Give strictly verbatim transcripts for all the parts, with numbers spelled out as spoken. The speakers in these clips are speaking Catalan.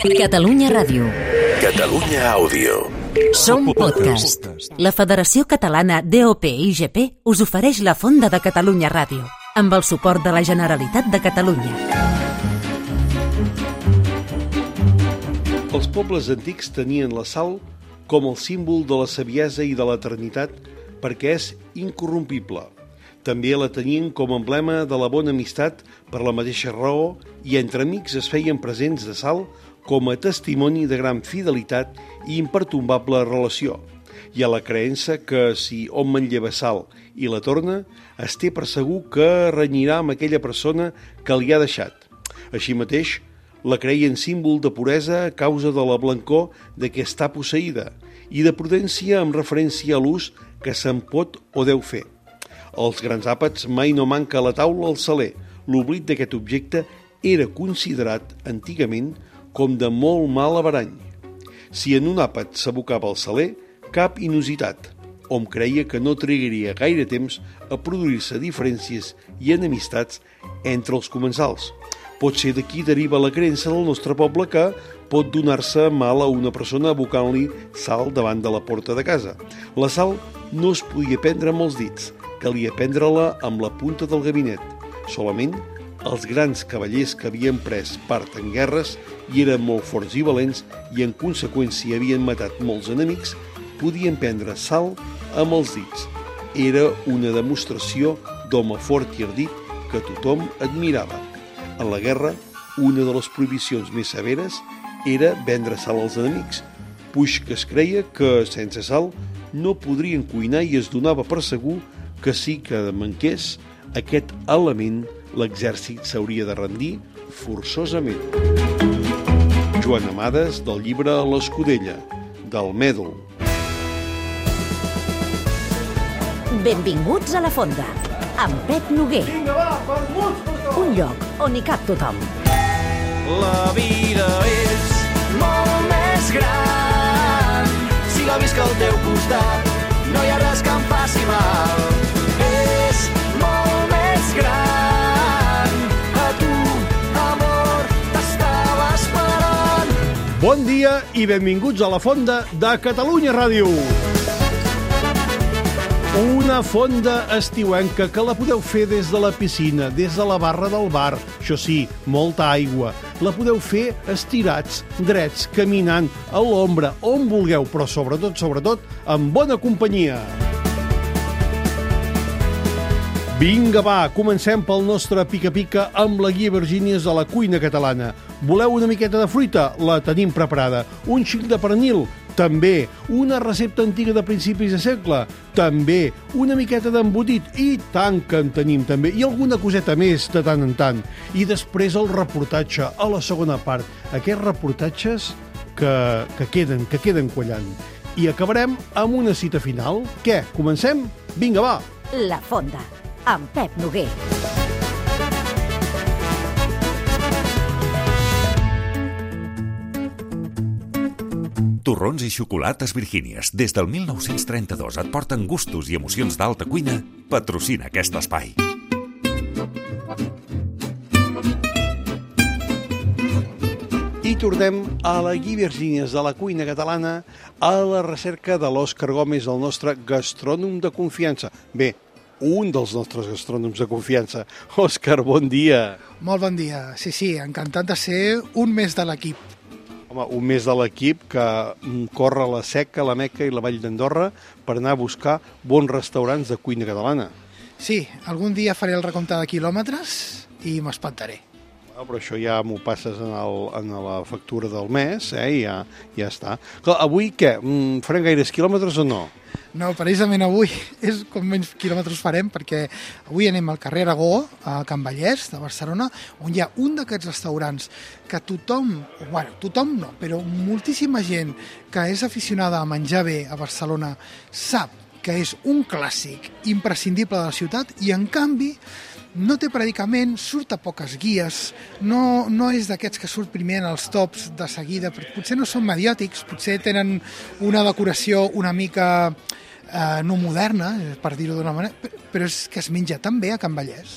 Catalunya Ràdio. Catalunya Àudio. Som podcast. La Federació Catalana D O P I G P us ofereix la Fonda de Catalunya Ràdio, amb el suport de la Generalitat de Catalunya. Els pobles antics tenien la sal com el símbol de la saviesa i de l'eternitat perquè és incorrompible. També la tenien com a emblema de la bona amistat per la mateixa raó i entre amics es feien presents de sal com a testimoni de gran fidelitat i impertombable relació. Hi ha la creença que si hom manlleva sal i la torna, es té per segur que renyirà amb aquella persona que li ha deixat. Així mateix, la creien símbol de puresa a causa de la blancor de què està posseïda i de prudència amb referència a l'ús que se'n pot o deu fer. Als grans àpats mai no manca a la taula el saler. L'oblit d'aquest objecte era considerat antigament com de molt mal averany. Si en un àpat s'abocava el saler, cap inusitat. Hom creia que no trigaria gaire temps a produir-se diferències i enemistats entre els comensals. Potser d'aquí deriva la creença del nostre poble que pot donar-se mal a una persona abocant-li sal davant de la porta de casa. La sal no es podia prendre amb els dits, calia prendre-la amb la punta del gabinet. Solament els grans cavallers que havien pres part en guerres i eren molt forts i valents i en conseqüència havien matat molts enemics, podien prendre sal amb els dits. Era una demostració d'home fort i ardit que tothom admirava. En la guerra, una de les prohibicions més severes era vendre sal als enemics, puix que es creia que sense sal no podrien cuinar i es donava per segur que sí que manqués aquest element l'exèrcit s'hauria de rendir forçosament. Joan Amades, del llibre L'Escudella, del Mèdol. Benvinguts a la Fonda, amb Pep Noguer. Un lloc on hi cap tothom. La vida és molt més gran si la visc al teu costat. No hi ha res que em faci mal. És molt més gran. A tu, amor, t'estava esperant. Bon dia i benvinguts a la Fonda de Catalunya Ràdio. Una fonda estiuenca que la podeu fer des de la piscina, des de la barra del bar. Això sí, molta aigua. La podeu fer estirats, drets, caminant, a l'ombra, on vulgueu, però sobretot, sobretot, amb bona companyia. Vinga, va, comencem pel nostre pica-pica amb la guia Virgínies de la cuina catalana. Voleu una miqueta de fruita? La tenim preparada. Un xic de pernil? També. Una recepta antiga de principis de segle? També. Una miqueta d'embotit? I tant que en tenim també. I alguna coseta més de tant en tant. I després el reportatge, a la segona part. Aquests reportatges que, que queden, que queden quallant. I acabarem amb una cita final. Què? Comencem? Vinga, va! La Fonda, amb Pep Noguer. Torrons i xocolates Virgínies. Des del mil nou-cents trenta-dos et porten gustos i emocions d'alta cuina. Patrocina aquest espai. I tornem a la guia Virgínies de la cuina catalana a la recerca de l'Òscar Gómez, el nostre gastrònom de confiança. Bé, un dels nostres gastrònoms de confiança. Òscar, bon dia. Molt bon dia. Sí, sí, encantat de ser un més de l'equip. Home, un més de l'equip que corre la Seca, la Meca i la Vall d'Andorra per anar a buscar bons restaurants de cuina catalana. Sí, algun dia faré el recompte de quilòmetres i m'espantaré. Ah, però això ja m'ho passes en, el, en la factura del mes, eh? I ja, ja està. Clar, avui què? Farem gaires quilòmetres o no? No, precisament avui és com menys quilòmetres farem, perquè avui anem al carrer Aragó, a Can Vallès, de Barcelona, on hi ha un d'aquests restaurants que tothom, bueno, tothom no, però moltíssima gent que és aficionada a menjar bé a Barcelona sap que és un clàssic imprescindible de la ciutat i, en canvi, no té predicament, surt a poques guies, no, no és d'aquests que surt primer en els tops de seguida, perquè potser no són mediàtics, potser tenen una decoració una mica eh, no moderna, per dir-ho d'una manera, però és que es menja tan bé a Can Vallès.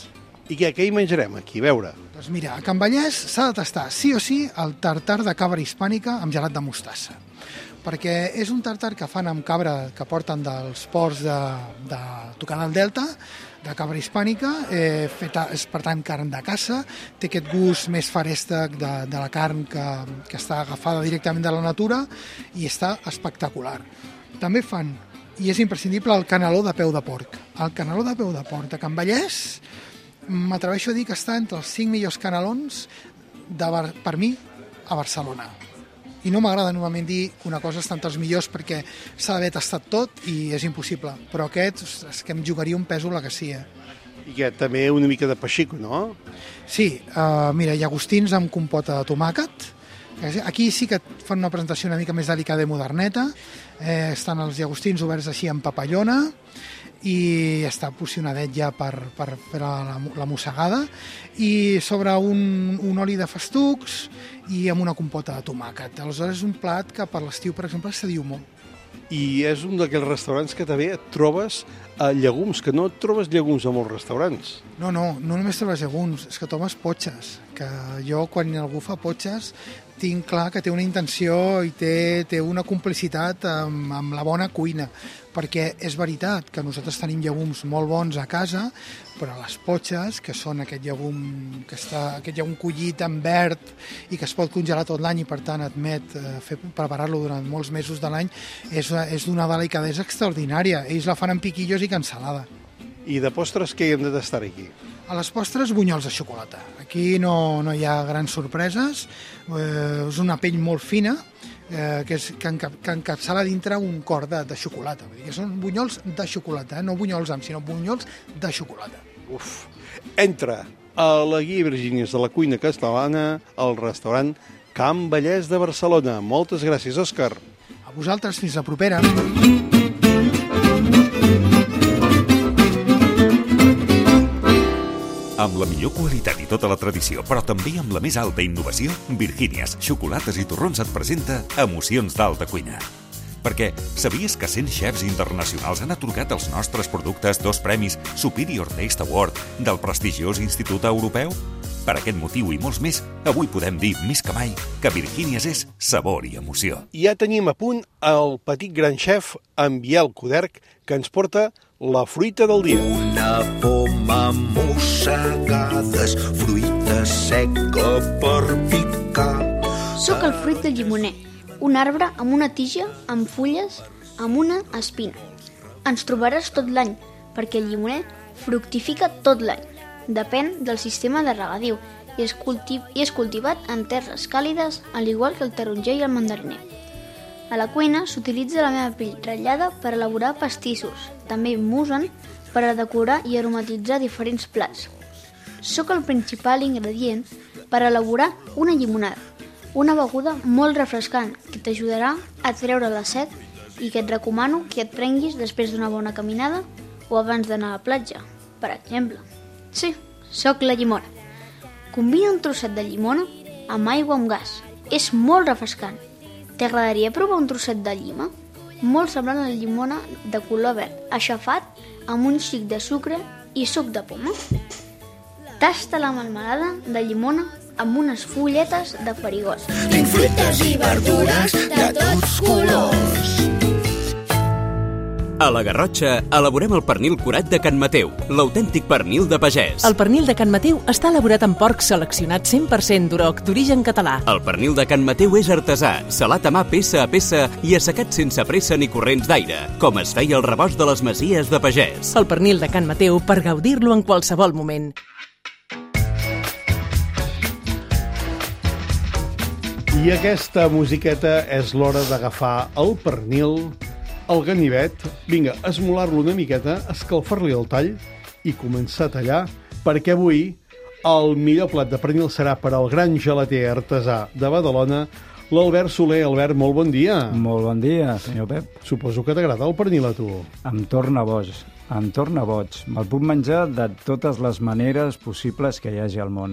I què, què hi menjarem aquí? A veure. Doncs mira, a Can Vallès s'ha de tastar sí o sí el tartar de cabra hispànica amb gelat de mostassa, perquè és un tartar que fan amb cabra que porten dels ports de, de tocar del Delta, de cabra hispànica, eh, feta, és per tant carn de caça, té aquest gust més farèstec de, de la carn que, que està agafada directament de la natura i està espectacular. També fan, i és imprescindible, el caneló de peu de porc. El caneló de peu de porc de Can Vallès, m'atreveixo a dir que està entre els cinc millors canelons de, per mi a Barcelona. I no m'agrada normalment dir que una cosa està entre els millors perquè s'ha d'haver tastat tot i és impossible. Però aquest, és que em jugaria un pèsol la que sí. Eh? I que també una mica de peixico, no? Sí, uh, mira, llagostins amb compota de tomàquet. Aquí sí que fan una presentació una mica més delicada i moderneta. Eh, estan els llagostins oberts així amb papallona i està porcionadet ja per, per fer la, la mossegada, i sobre un, un oli de festucs i amb una compota de tomàquet. Aleshores és un plat que per l'estiu, per exemple, se diu molt. I és un d'aquells restaurants que també et trobes eh, llegums, que no et trobes llegums a molts restaurants. No, no, no només trobes llegums, és que trobes potxes, que jo quan algú fa potxes tinc clar que té una intenció i té, té una complicitat amb, amb la bona cuina, perquè és veritat que nosaltres tenim llegums molt bons a casa, però les potxes, que són aquest llegum, que està, aquest llegum collit en verd i que es pot congelar tot l'any i per tant admet eh, fer, preparar-lo durant molts mesos de l'any, és, és d'una delicadesa extraordinària. Ells la fan amb piquillos i cansalada. I de postres què hi hem de tastar aquí? A les postres, bunyols de xocolata. Aquí no, no hi ha grans sorpreses, eh, és una pell molt fina, eh, que, és, que, encap, que encapçala dintre un cor de, de xocolata. Vull dir que són bunyols de xocolata, eh? No bunyols amb, sinó bunyols de xocolata. Uf! Entra a la Guia Virgínies de la cuina catalana al restaurant Can Vallès de Barcelona. Moltes gràcies, Òscar. A vosaltres, fins la propera. Amb la millor qualitat i tota la tradició, però també amb la més alta innovació, Virgínies, Xocolates i Torrons et presenta Emocions d'Alta Cuina. Perquè sabies que cent xefs internacionals han atorgat als nostres productes dos premis Superior Taste Award del prestigiós Institut Europeu? Per aquest motiu i molts més, avui podem dir més que mai que Virgínies és sabor i emoció. Ja tenim a punt el petit gran xef, en Biel Coderch, que ens porta la fruita del dia. Una poma mossegades, fruita seca per picar. Soc el fruit del llimoner, un arbre amb una tija, amb fulles, amb una espina. Ens trobaràs tot l'any, perquè el llimoner fructifica tot l'any. Depèn del sistema de regadiu i és, cultiv i és cultivat en terres càlides, al igual que el taronger i el mandariner. A la cuina s'utilitza la meva pell ratllada per elaborar pastissos. També m'usen per a decorar i aromatitzar diferents plats. Soc el principal ingredient per elaborar una llimonada, una beguda molt refrescant que t'ajudarà a treure la set i que et recomano que et prenguis després d'una bona caminada o abans d'anar a la platja, per exemple. Sí, sóc la llimona. Combina un trosset de llimona amb aigua amb gas. És molt refrescant. T'agradaria provar un trosset de llima? Molt semblant a la llimona de color verd, aixafat amb un xic de sucre i suc de poma. Tasta la melmelada de llimona amb unes fulletes de farigós. Tinc fruites i verdures de tots colors. A la Garrotxa elaborem el pernil curat de Can Mateu, l'autèntic pernil de pagès. El pernil de Can Mateu està elaborat amb porc seleccionat cent per cent d'Uroc, d'origen català. El pernil de Can Mateu és artesà, salat a mà peça a peça i assecat sense pressa ni corrents d'aire, com es feia el rebost de les masies de pagès. El pernil de Can Mateu per gaudir-lo en qualsevol moment. I aquesta musiqueta és l'hora d'agafar el pernil, el ganivet, vinga, esmolar-lo una miqueta, escalfar-li el tall i començar a tallar, perquè avui el millor plat de pernil serà per al gran gelater artesà de Badalona, l'Albert Soler. Albert, molt bon dia. Molt bon dia, senyor Pep. Suposo que t'agrada el pernil a tu. Em torna boig, em torna boig. Me'l puc menjar de totes les maneres possibles que hi hagi al món.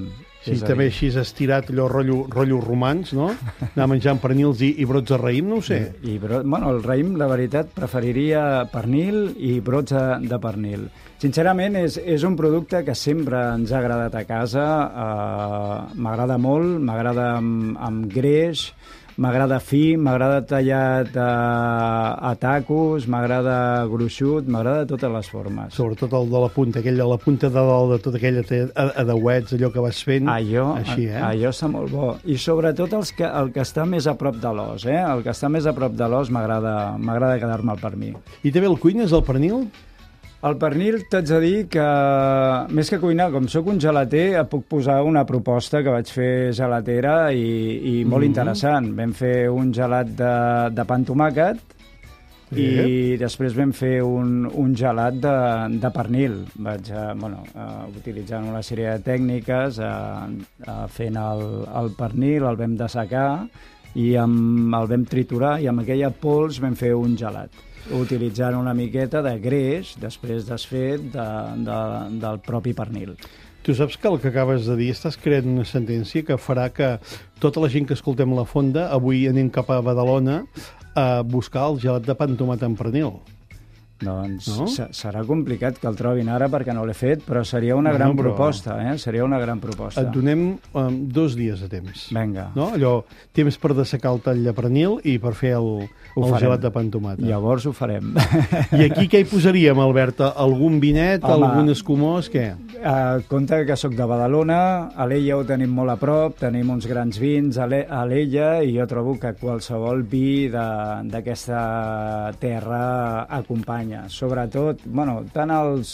Sí, també així estirat allò rotllo, rotllo romans, no? Anar menjant pernils i, i brots de raïm, no ho sé. I, i bro... bueno, el raïm, la veritat, preferiria pernil i brots de, de pernil. Sincerament, és, és un producte que sempre ens ha agradat a casa, uh, m'agrada molt, m'agrada amb, amb greix, m'agrada fi, m'agrada tallat a, a tacos, m'agrada gruixut, m'agrada de totes les formes. Sobretot el de la punta, aquell de la punta de dalt de tot aquell adeuets, allò que vas fent, allò, així, eh? Allò està molt bo. I sobretot els que, el que està més a prop de l'os, eh? El que està més a prop de l'os m'agrada m'agrada quedar-me al pernil. I també el cuines, el pernil? El pernil, t'haig de dir que, més que cuinar, com sóc un gelater, et puc posar una proposta que vaig fer gelatera i, i molt mm-hmm. interessant. Vam fer un gelat de, de pa amb tomàquet sí. i després vam fer un, un gelat de, de pernil. Vaig uh, bueno, uh, utilitzant una sèrie de tècniques, uh, uh, fent el, el pernil, el vam dessecar i amb, el vam triturar i amb aquella pols vam fer un gelat, utilitzant una miqueta de greix, després desfet, de, de, del propi pernil. Tu saps que el que acabes de dir, estàs creant una sentència que farà que tota la gent que escoltem La Fonda, avui anem cap a Badalona a buscar el gelat de pa amb tomat amb pernil. Doncs no? Serà complicat que el trobin ara perquè no l'he fet, però seria una no, gran però... proposta, eh? Seria una gran proposta. Et donem um, dos dies de temps. Vinga. No? Allò, temps per dessecar el tall de pernil i per fer el, el gelat de pa amb tomata. Llavors ho farem. I aquí què hi posaríem, Albert? Algun vinet, Home, algun escumós, què? Uh, compte que sóc de Badalona, a l'Ella ho tenim molt a prop, tenim uns grans vins a l'Ella i jo trobo que qualsevol vi d'aquesta terra acompanya. Sobretot, bueno, tant els,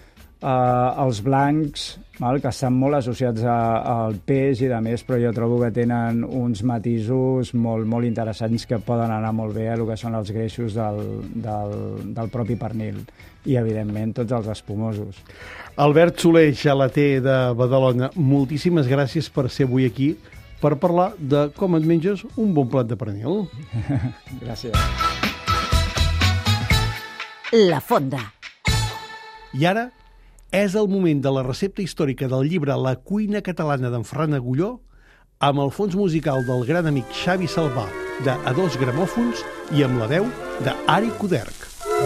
uh, els blancs, val, que estan molt associats a, al peix i de més, però jo trobo que tenen uns matisos molt, molt interessants que poden anar molt bé a el que són els greixos del, del, del propi pernil i, evidentment, tots els espumosos. Albert Soler, gelater de Badalona, moltíssimes gràcies per ser avui aquí per parlar de com et menges un bon plat de pernil. Gràcies. La Fonda. I ara és el moment de la recepta històrica del llibre La cuina catalana d'en Ferran Agulló amb el fons musical del gran amic Xavi Salvà de A Dos Gramòfons i amb la veu d'Ari Coderch.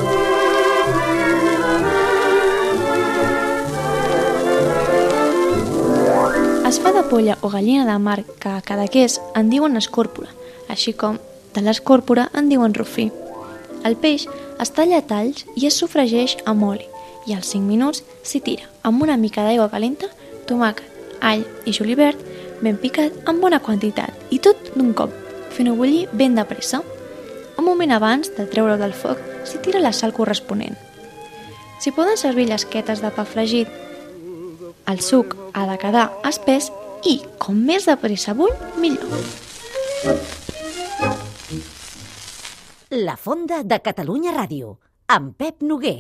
Es fa de polla o gallina de mar que a Cadaqués en diuen escòrpora, així com de l'escòrpora en diuen rofí. El peix es talla a talls i es sofregeix amb oli i als cinc minuts s'hi tira amb una mica d'aigua calenta, tomàquet, all i julivert ben picat en bona quantitat i tot d'un cop, fent-ho bullir ben de pressa. Un moment abans de treure-ho del foc s'hi tira la sal corresponent. S'hi poden servir llesquetes de pa fregit. El suc ha de quedar espès i, com més de pressa bull, millor. La Fonda de Catalunya Ràdio, amb Pep Noguer.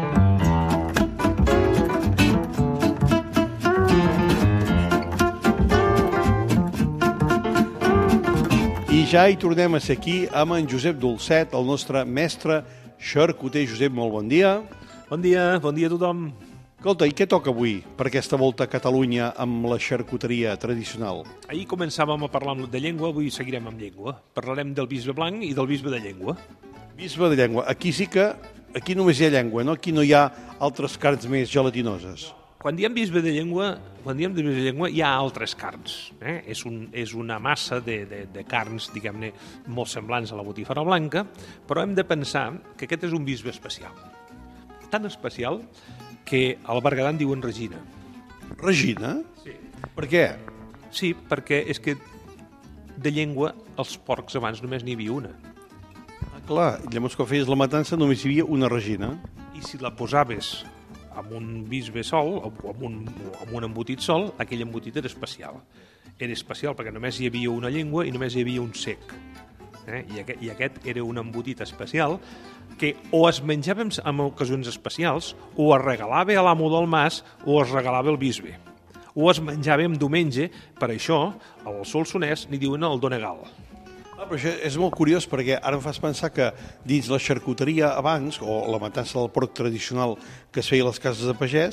I ja hi tornem a ser aquí amb en Josep Dolcet, el nostre mestre xarcuter. Josep, molt bon dia. Bon dia, bon dia a tothom. Escolta, i què toca avui per aquesta volta a Catalunya amb la xarcuteria tradicional? Ahir començàvem a parlar de llengua, avui seguirem amb llengua. Parlarem del bisbe blanc i del bisbe de llengua. Bisbe de llengua. Aquí sí que, aquí només hi ha llengua, no? Aquí no hi ha altres carns més gelatinoses. Quan diem bisbe de llengua, quan diem bisbe de llengua hi ha altres carns. Eh? És, un, és una massa de, de, de carns, diguem-ne, molt semblants a la botífara blanca, però hem de pensar que aquest és un bisbe especial. Tan especial que al Berguedà en diuen Regina. Regina? Sí. Per què? Sí, perquè és que de llengua els porcs abans només n'hi havia una. Ah, clar, llavors quan feies la matança només hi havia una Regina. I si la posaves amb un bisbe sol o amb un, amb un embotit sol, aquell embotit era especial. Era especial perquè només hi havia una llengua i només hi havia un cec. Eh? I, aquest, I aquest era un embotit especial que o es menjava en ocasions especials, o es regalava a l'amo del mas, o es regalava al bisbe. O es menjava en diumenge, per això, al Solsonès n'hi diuen el donegal. Ah, però això és molt curiós, perquè ara em fas pensar que dins la xarcuteria abans, o la matança del porc tradicional que es feia a les cases de pagès,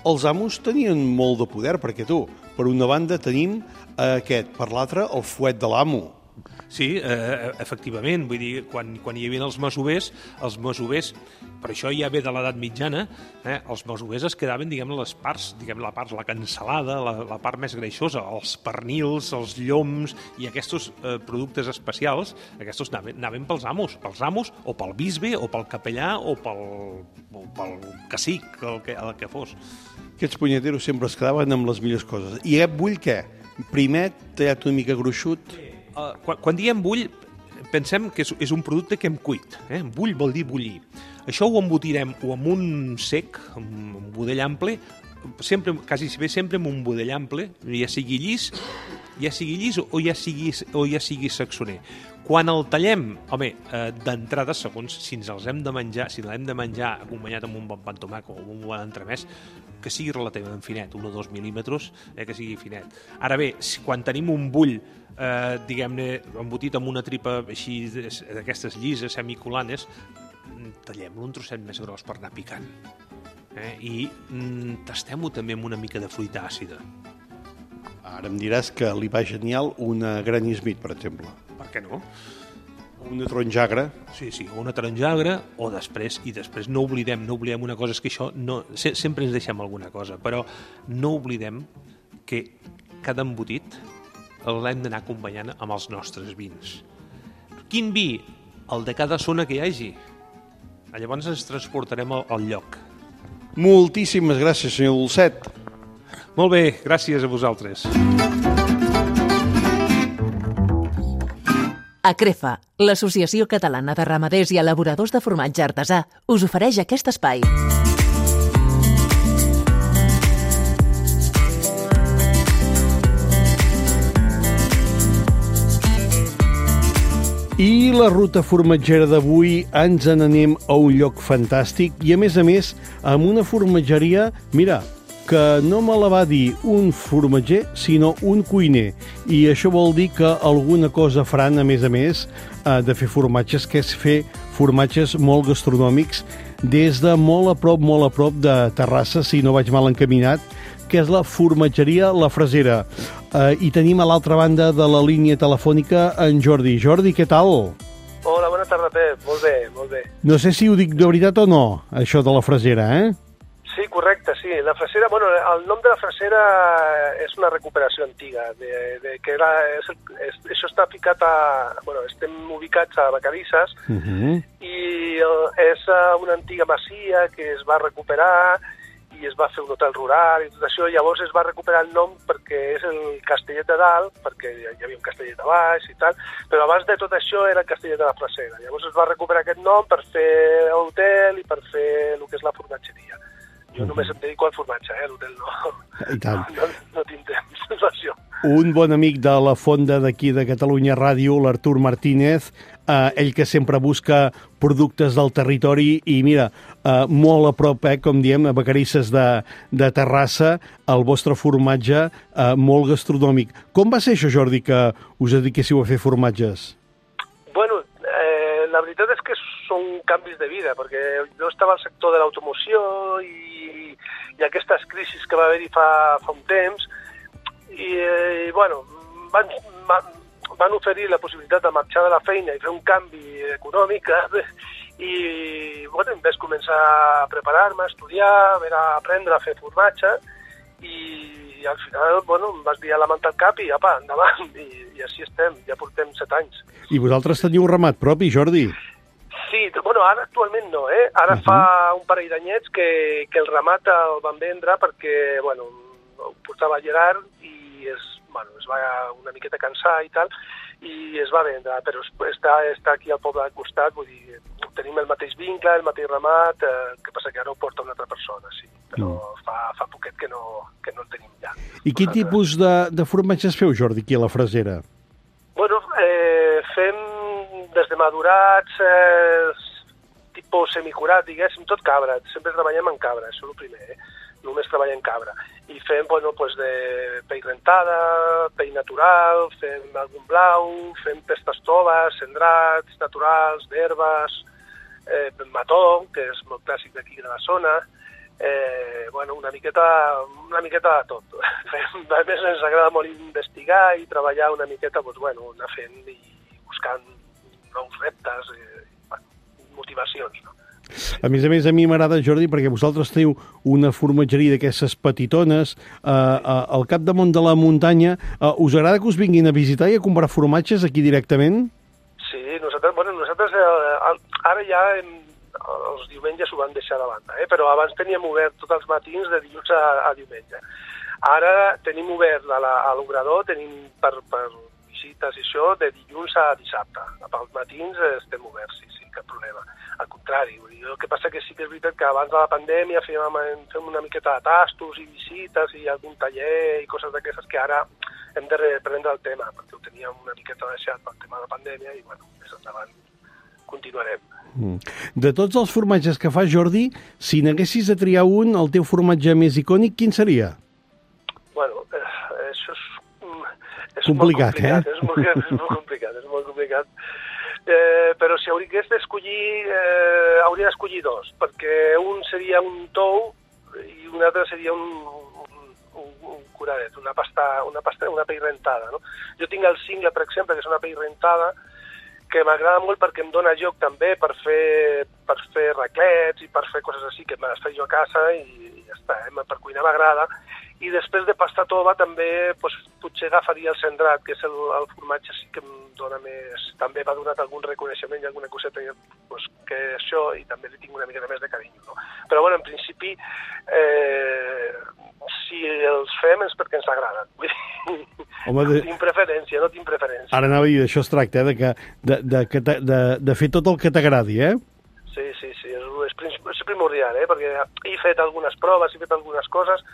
Els amos tenien molt de poder, perquè tu, per una banda tenim aquest, per l'altra el fuet de l'amo. Sí, eh, efectivament, vull dir, quan, quan hi havia els masovers, els masovers, per això ja ve de l'edat mitjana, eh, els masovers es quedaven, diguem-ne, les parts, diguem la part, la cansalada, la, la part més greixosa, els pernils, els lloms i aquests eh, productes especials, aquests anaven, anaven pels amos, pels amos o pel bisbe o pel capellà o pel, o pel cacic, el que, el que fos. Aquests punyeteros sempre es quedaven amb les millors coses. I aquest bull què? Primet, tallat una mica gruixut? Uh, quan, quan diem bull, pensem que és, és un producte que hem cuit. Eh? Bull vol dir bullir. Això ho embotirem o amb un sec, amb un budell ample, sempre, quasi bé sempre amb un budell ample, ja sigui llis, ja sigui llis o ja sigui, o ja sigui saxoner. Quan el tallem, home, eh, d'entrada, segons si ens els hem de menjar, si l'hem de menjar acompanyat amb un bon pa amb tomac o amb un bon entremès, que sigui relativament finet, un o dos mil·límetres, eh, que sigui finet. Ara bé, si, quan tenim un bull, eh, diguem-ne, embotit amb una tripa així d'aquestes llises, semicolanes, tallem-lo un trosset més gros per anar picant. Eh? I mm, tastem-ho també amb una mica de fruita àcida. Ara em diràs que li va genial una Granny Smith, per exemple. Per què no? Una taronjagra. Sí, sí, una taronjagra, o després, i després no oblidem, no oblidem una cosa, és que això, no, se, sempre ens deixem alguna cosa, però no oblidem que cada embotit l'hem d'anar acompanyant amb els nostres vins. Quin vi? El de cada zona que hi hagi. Llavors ens transportarem al, al lloc. Moltíssimes gràcies, senyor Dolcet. Molt bé, gràcies a vosaltres. Acrefa, l'Associació Catalana de Ramaders i Elaboradors de Formatge Artesà, us ofereix aquest espai. I la ruta formatgera d'avui ens n'anem a un lloc fantàstic i, a més a més, amb una formatgeria, mira, que no me la va dir un formatger, sinó un cuiner. I això vol dir que alguna cosa faran, a més a més, de fer formatges, que és fer formatges molt gastronòmics des de molt a prop, molt a prop de Terrassa, si no vaig mal encaminat, que és la formatgeria La Fresera. Eh, I tenim a l'altra banda de la línia telefònica en Jordi. Jordi, què tal? Hola, bona tarda, Pep. Molt bé, molt bé. No sé si ho dic de veritat o no, això de La Fresera, eh? Sí, correcte, sí. La Fresera, bueno, el nom de La Fresera és una recuperació antiga, de, de que era, és, és, això està ficat a... Bueno, estem ubicats a Vacarisses, uh -huh. i és una antiga masia que es va recuperar i es va fer un hotel rural i tot això, i llavors es va recuperar el nom perquè és el Castellet de Dalt, perquè hi havia un Castellet de Baix i tal, però abans de tot això era el Castellet de la Fresera. Llavors es va recuperar aquest nom per fer l'hotel i per fer el que és la formatgeria. Jo només em dedico al formatge, eh? L'hotel no. I tant. No, no tinc temps d'això. Un bon amic de la fonda d'aquí de Catalunya Ràdio, l'Artur Martínez, eh, ell que sempre busca productes del territori i mira, eh, molt a prop, eh, com diem, a Vacarisses de, de Terrassa, el vostre formatge eh, molt gastronòmic. Com va ser això, Jordi, que us dediquéssiu a fer formatges? Bueno, eh, la veritat és que són canvis de vida, perquè jo estava al sector de l'automoció i i aquestes crisis que va haver-hi fa, fa un temps, i, i bueno, van, van oferir la possibilitat de marxar de la feina i fer un canvi econòmic, i bueno, em vaig començar a preparar-me, a estudiar, a, veure, a aprendre a fer formatge, i al final, bueno, em vas dir a la manta al cap i apa, endavant, i, i així estem, ja portem set anys. I vosaltres teniu ramat propi, Jordi? Sí, bueno, ara actualment no, eh? Ara uh -huh. fa un parell d'anyets que, que el ramat el van vendre perquè, bueno, ho portava Gerard i es, bueno, es va una miqueta cansar i tal, i es va vendre, però està, està aquí al poble del costat, vull dir, tenim el mateix vincle, el mateix ramat, eh, que passa que ara ho porta una altra persona, sí, però mm. fa, fa poquet que no, que no el tenim ja. I quin tipus de, de formatges feu, Jordi, aquí a La Fresera? Bueno, eh, fem des de madurats, eh, tipus semicurat, diguéssim, tot cabra. Sempre treballem en cabra, això és el primer, eh? Només treballem cabra. I fem, bueno, pues de pell rentada, pell natural, fem algun blau, fem pestes toves, cendrats naturals, d'herbes, eh, mató, que és molt clàssic d'aquí de la zona, eh, bueno, una miqueta, una miqueta de tot. A més, ens agrada molt investigar i treballar una miqueta, doncs, bueno, anar fent i buscant nous reptes, eh, bueno, motivacions, no? A més a més, a mi m'agrada, Jordi, perquè vosaltres teniu una formatgeria d'aquestes petitones eh, al capdamunt de la muntanya. Eh, us agrada que us vinguin a visitar i a comprar formatges aquí directament? Sí, nosaltres, bueno, nosaltres eh, ara ja hem, els diumenges ho van deixar de banda, eh? Però abans teníem obert tots els matins de dilluns a, a diumenge. Ara tenim obert a, la, a l'obrador, tenim per, per visites i això, de dilluns a dissabte. Pels matins estem oberts, sí, sí, cap problema. Al contrari, vull dir, el que passa que sí que és veritat que abans de la pandèmia fèiem, fèiem una miqueta de tastos i visites i algun taller i coses d'aquestes que ara hem de reprendre el tema, perquè ho teníem una miqueta deixat pel tema de la pandèmia i, bueno, més endavant continuarem. Mm. De tots els formatges que fa, Jordi, si n'haguessis de triar un, el teu formatge més icònic, quin seria? Bueno, eh, això és, és complicat, molt complicat, eh? És molt, és molt complicat, és molt complicat. Eh, però si hagués d'escollir, eh, hauria d'escollir dos, perquè un seria un tou i un altre seria un, un, un, un curadet, una pasta, una pasta, una pell rentada, no? Jo tinc el cingle, per exemple, que és una pell rentada, que m'agrada molt perquè em dona lloc també per fer, per fer raclets i per fer coses així, que me les faig jo a casa i, i ja està, eh? Per cuinar m'agrada. I després de pasta tova també doncs, potser agafaria el cendrat, que és el, el formatge sí que em dona més... També m'ha donat algun reconeixement i alguna coseta doncs, que això, i també li tinc una mica més de carinyo, no? Però bueno, en principi, eh, si els fem és perquè ens agraden. Home, de... No tinc preferència, no tinc preferència. Ara anava a dir, d'això es tracta, eh? de, que, de, de, de, de, de fer tot el que t'agradi, eh? Sí, sí, sí, és, és primordial, eh? Perquè he fet algunes proves, he fet algunes coses,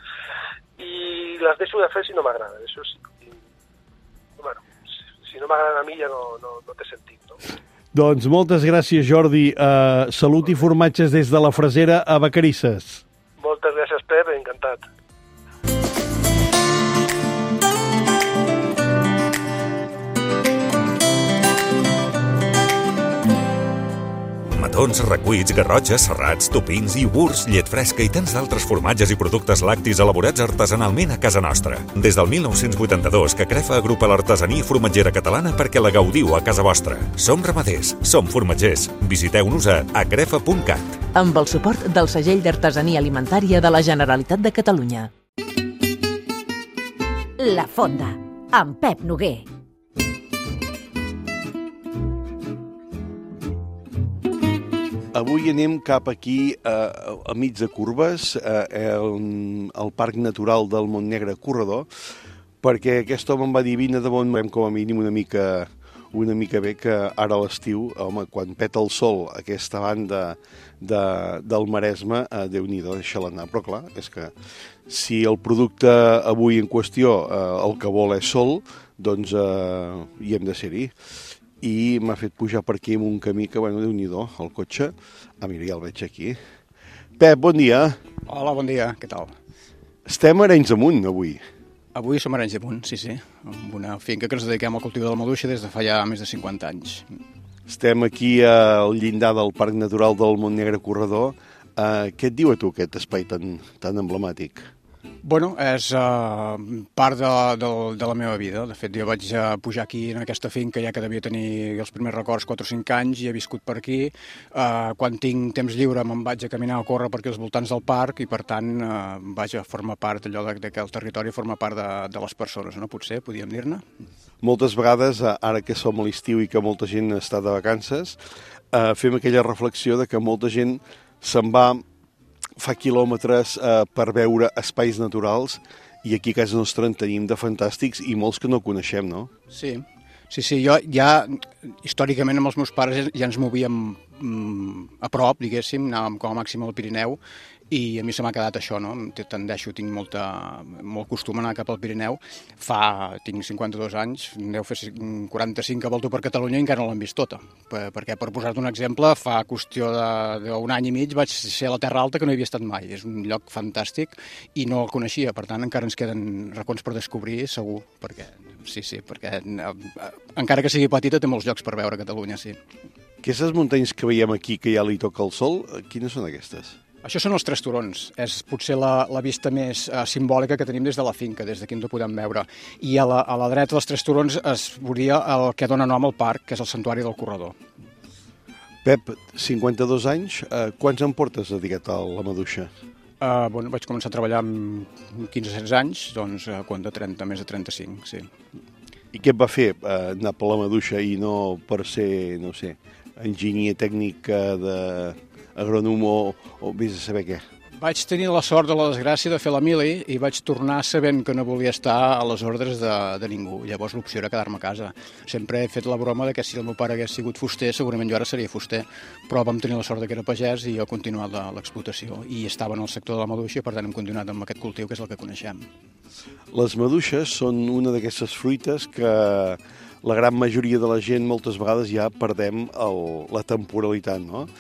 i les deixo de fer si no m'agrada. Això sí. I, bueno, si, si no m'agrada a mi ja no, no, no té sentit, no? Doncs moltes gràcies, Jordi. Uh, salut i formatges des de la Fresera a Vacarisses. Moltes gràcies, Pep, encantat. Matons, recuits, garrotxes, serrats, topins, iogurts, llet fresca i tants d'altres formatges i productes lactis elaborats artesanalment a casa nostra. Des del mil nou-cents vuitanta-dos que Crefa agrupa l'artesania formatgera catalana perquè la gaudiu a casa vostra. Som ramaders, som formatgers. Visiteu-nos a acrefa punt cat. Amb el suport del segell d'artesania alimentària de la Generalitat de Catalunya. La Fonda, amb Pep Noguer. Avui anem cap aquí eh, a mig de Corbes, eh, el, el Parc Natural del Montnegre Corredor, perquè aquest home em va dir, vine de bon, com a mínim una mica, una mica bé que ara a l'estiu, home, quan peta el sol aquesta banda de, del Maresme, eh, Déu-n'hi-do, deixa-la anar. Però clar, és que si el producte avui en qüestió eh, el que vol és sol, doncs eh, hi hem de ser-hi. I m'ha fet pujar per aquí amb un camí que, bueno, Déu-n'hi-do, el cotxe. Ah, mira, ja el veig aquí. Pep, bon dia. Hola, bon dia, què tal? Estem a Arenys de Munt, avui. Avui som a Arenys de Munt, sí, sí. Amb una finca que ens dediquem al cultiu de la maduixa des de fa ja més de cinquanta anys. Estem aquí al llindar del Parc Natural del Montnegre Corredor. Uh, què et diu a tu aquest espai tan, tan emblemàtic? Bueno, és uh, part de, de, de la meva vida. De fet, jo vaig uh, pujar aquí en aquesta finca ja que devia tenir els primers records quatre o cinc anys i he viscut per aquí. Uh, quan tinc temps lliure me'n vaig a caminar o córrer per aquí als voltants del parc i, per tant, uh, vaig a formar part allò de, de que el territori forma part de, de les persones, no? Potser, podríem dir-ne. Moltes vegades, ara que som a l'estiu i que molta gent està de vacances, uh, fem aquella reflexió de que molta gent se'n va fa quilòmetres eh, per veure espais naturals i aquí a casa nostra en tenim de fantàstics i molts que no coneixem, no? Sí, sí, sí. Jo ja històricament amb els meus pares ja ens movíem mm, a prop, diguéssim, anàvem com a màxim al Pirineu i a mi se m'ha quedat això, no? Tendeixo, tinc molta, molt costum a anar cap al Pirineu. Fa, tinc cinquanta-dos anys, deu fer quaranta-cinc que volto per Catalunya i encara no l'hem vist tota. Per, perquè, per posar-te un exemple, fa qüestió d'un any i mig vaig ser a la Terra Alta que no hi havia estat mai. És un lloc fantàstic i no el coneixia, per tant encara ens queden racons per descobrir, segur, perquè, sí, sí, perquè encara que sigui petita té molts llocs per veure a Catalunya, sí. Aquestes muntanyes que veiem aquí, que ja li toca el sol, quines són aquestes? Això són els tres turons. És potser la, la vista més uh, simbòlica que tenim des de la finca, des d'aquí on ho podem veure. I a la, a la dreta dels tres turons es veuria el que dona nom al parc, que és el Santuari del Corredor. Pep, cinquanta-dos anys, eh, quants en portes dedicat a la maduixa? Uh, bueno, vaig començar a treballar amb quinze setze anys, doncs uh, quan de trenta, més de trenta-cinc, sí. I què et va fer eh, anar per la maduixa i no per ser, no sé, enginyer tècnic d'agrònom o, o vés a saber què? Vaig tenir la sort de la desgràcia de fer la mili i vaig tornar sabent que no volia estar a les ordres de, de ningú. Llavors l'opció era quedar-me a casa. Sempre he fet la broma de que si el meu pare hagués sigut fuster, segurament jo ara seria fuster, però vam tenir la sort de que era pagès i he continuat l'explotació. I estava en el sector de la maduixa i per tant hem continuat amb aquest cultiu, que és el que coneixem. Les maduixes són una d'aquestes fruites que la gran majoria de la gent moltes vegades ja perdem el, la temporalitat, no?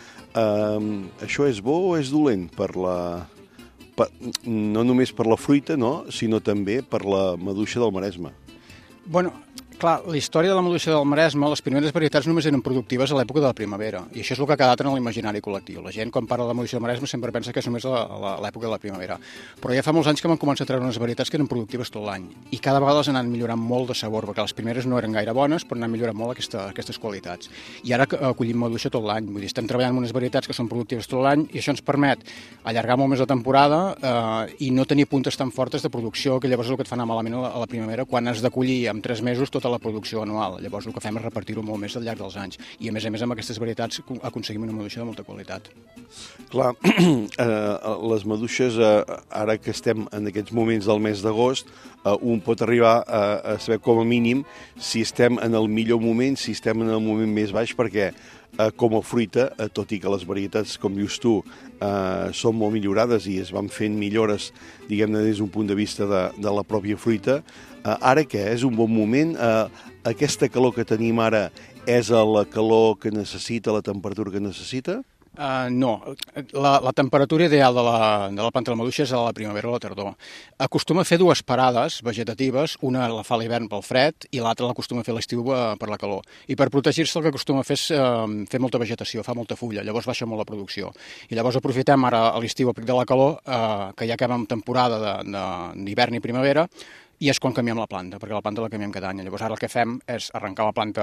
Uh, això és bo o és dolent per la, per, no només per la fruita, no, sinó també per la maduixa del Maresme? Bueno, clar, la història de la maduixa del Maresme, les primeres varietats només eren productives a l'època de la primavera, i això és el que ha quedat en l'imaginari col·lectiu. La gent, quan parla de la maduixa del Maresme, sempre pensa que és només a l'època de la primavera. Però ja fa molts anys que van començar a treure unes varietats que eren productives tot l'any, i cada vegada les han anat millorant molt de sabor, perquè les primeres no eren gaire bones, però han anat millorant molt aquesta, aquestes qualitats. I ara acollim maduixa tot l'any, vull dir, estem treballant amb unes varietats que són productives tot l'any, i això ens permet allargar molt més la temporada eh, i no tenir puntes tan fortes de producció, que llavors és el que et fa anar malament a la, a la primavera, quan has d'acollir en tres mesos tota la producció anual. Llavors el que fem és repartir-ho molt més al llarg dels anys. I a més a més amb aquestes varietats aconseguim una maduixa de molta qualitat. Clar, eh, les maduixes, eh, ara que estem en aquests moments del mes d'agost, eh, un pot arribar a, a saber com a mínim si estem en el millor moment, si estem en el moment més baix, perquè eh, com a fruita, eh, tot i que les varietats, com dius tu, eh, són molt millorades i es van fent millores, diguem-ne, des d'un punt de vista de, de la pròpia fruita, eh, ara què? És un bon moment? Eh, aquesta calor que tenim ara és la calor que necessita, la temperatura que necessita? Uh, no, la, la temperatura ideal de la, de la planta de la maduixa és a la primavera o a la tardor. Acostuma a fer dues parades vegetatives, una la fa a l'hivern pel fred i l'altra l'acostuma a fer a l'estiu uh, per la calor. I per protegir-se el que acostuma a fer és uh, fer molta vegetació, fa molta fulla, llavors baixa molt la producció. I llavors aprofitem ara a l'estiu, a pic de la calor, uh, que ja acabem temporada d'hivern i primavera, i és quan canviem la planta, perquè la planta la canviem cada any. Llavors ara el que fem és arrencar la planta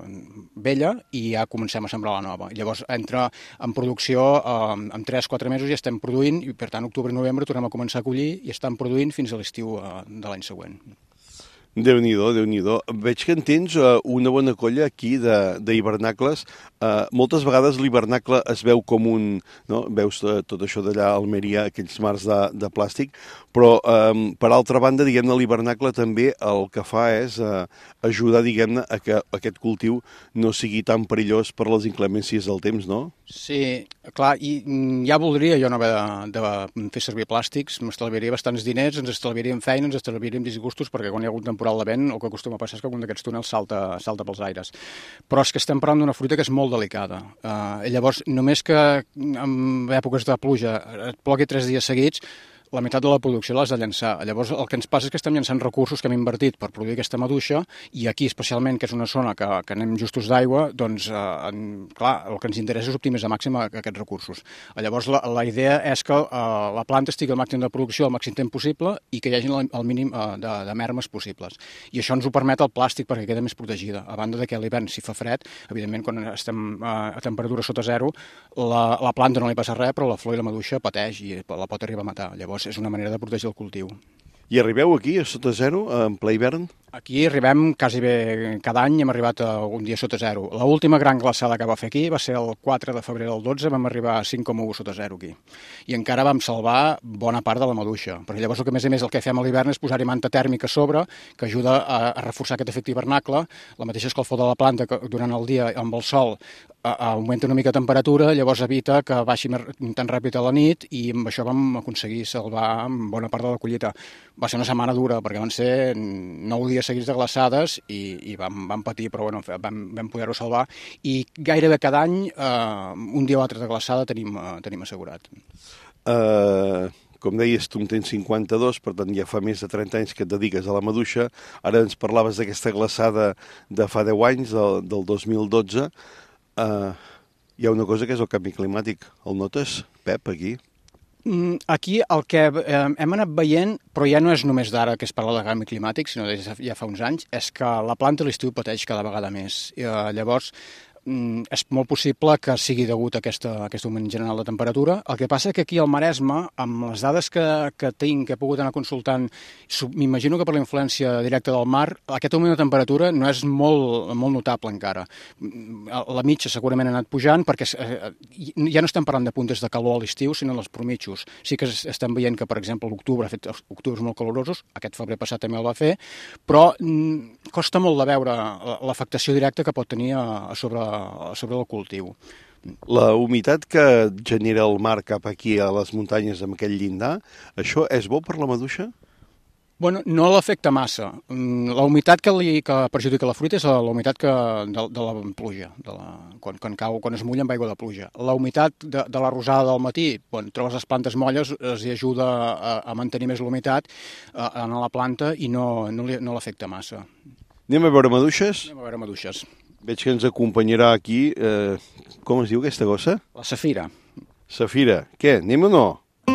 vella i ja comencem a sembrar la nova. Llavors entra en producció eh, en tres quatre mesos ja estem produint i per tant octubre i novembre tornem a començar a collir i estem produint fins a l'estiu eh, de l'any següent. Déu-n'hi-do, Déu-n'hi-do. Veig que en tens uh, una bona colla aquí d'hivernacles. Uh, moltes vegades l'hivernacle es veu com un... No? Veus uh, tot això d'allà a Almeria, aquells mars de, de plàstic, però um, per altra banda, diguem-ne, l'hivernacle també el que fa és uh, ajudar, diguem-ne, a que aquest cultiu no sigui tan perillós per les inclemències del temps, no? Sí, clar, i ja voldria jo no haver de, de fer servir plàstics, m'estalviaria bastants diners, ens estalviaríem feina, ens estalviaríem disgustos, perquè quan hi ha hagut temporal de vent el que acostuma a passar és que un d'aquests túnels salta, salta pels aires. Però és que estem parlant d'una fruita que és molt delicada. Uh, llavors, només que en èpoques de pluja et plogui tres dies seguits, la meitat de la producció l'has de llançar. Llavors, el que ens passa és que estem llançant recursos que hem invertit per produir aquesta maduixa i aquí, especialment, que és una zona que, que anem justos d'aigua, doncs, eh, en, clar, el que ens interessa és optimitzar màxim aquests recursos. Llavors, la, la idea és que eh, la planta estigui al màxim de producció al màxim temps possible i que hi hagi el, el mínim eh, de, de mermes possibles. I això ens ho permet el plàstic perquè queda més protegida. A banda de que a l'hivern, si fa fred, evidentment, quan estem eh, a temperatura sota zero, la, la planta no li passa res, però la flor i la maduixa pateix i la pot arribar a matar. Llavors, és una manera de protegir el cultiu. I arribeu aquí, a sota zero, en ple hivern? Aquí arribem quasi bé cada any, hem arribat a un dia sota zero. L'última gran glaçada que va fer aquí va ser el quatre de febrer del dotze, vam arribar a cinc coma u sota zero aquí. I encara vam salvar bona part de la maduixa, perquè llavors el que més a més el que fem a l'hivern és posar-hi manta tèrmica a sobre, que ajuda a, a reforçar aquest efecte hivernacle, la mateixa escalfor de la planta que durant el dia amb el sol a, a augmenta una mica de temperatura, llavors evita que baixi tan ràpid a la nit i amb això vam aconseguir salvar bona part de la collita. Va ser una setmana dura, perquè van ser nou dies seguits de glaçades i, i vam, vam patir, però bueno, vam, vam poder-ho salvar. I gairebé cada any, eh, un dia o altre de glaçada tenim, eh, tenim assegurat. Uh, com deies, tu en tens cinquanta-dos, per tant ja fa més de trenta anys que et dediques a la maduixa. Ara ens parlaves d'aquesta glaçada de fa deu anys, del, del dos mil dotze. Uh, hi ha una cosa que és el canvi climàtic. El notes, Pep, aquí? Aquí el que hem anat veient, però ja no és només d'ara que es parla de canvi climàtic, sinó des de ja fa uns anys, és que la planta a l'estiu pateix cada vegada més. Llavors, és molt possible que sigui degut a aquesta, a aquest augment general de temperatura. El que passa que aquí al Maresme, amb les dades que, que tinc, que he pogut anar consultant, m'imagino que per la influència directa del mar, aquest augment de temperatura no és molt, molt notable encara. La mitja segurament ha anat pujant, perquè ja no estem parlant de puntes de calor a l'estiu, sinó dels promitjos. Sí que estem veient que, per exemple, l'octubre ha fet octubres molt calorosos, aquest febrer passat també el va fer, però costa molt de veure l'afectació directa que pot tenir a sobre sobre el cultiu. La humitat que genera el mar cap aquí a les muntanyes amb aquell llindar, això és bo per la maduixa? Bueno, no l'afecta massa. La humitat que, li, que perjudica la fruita és la humitat que, de, de la pluja, de la, quan, quan, cau, quan es mulla amb aigua de pluja. La humitat de, de la rosada del matí, quan trobes les plantes molles, els ajuda a, a mantenir més l'humitat en la planta i no, no, no l'afecta massa. Anem a veure maduixes? Anem a veure maduixes. Veig que ens acompanyarà aquí, eh, com es diu aquesta gossa? La Safira. Safira. Què, anem o no?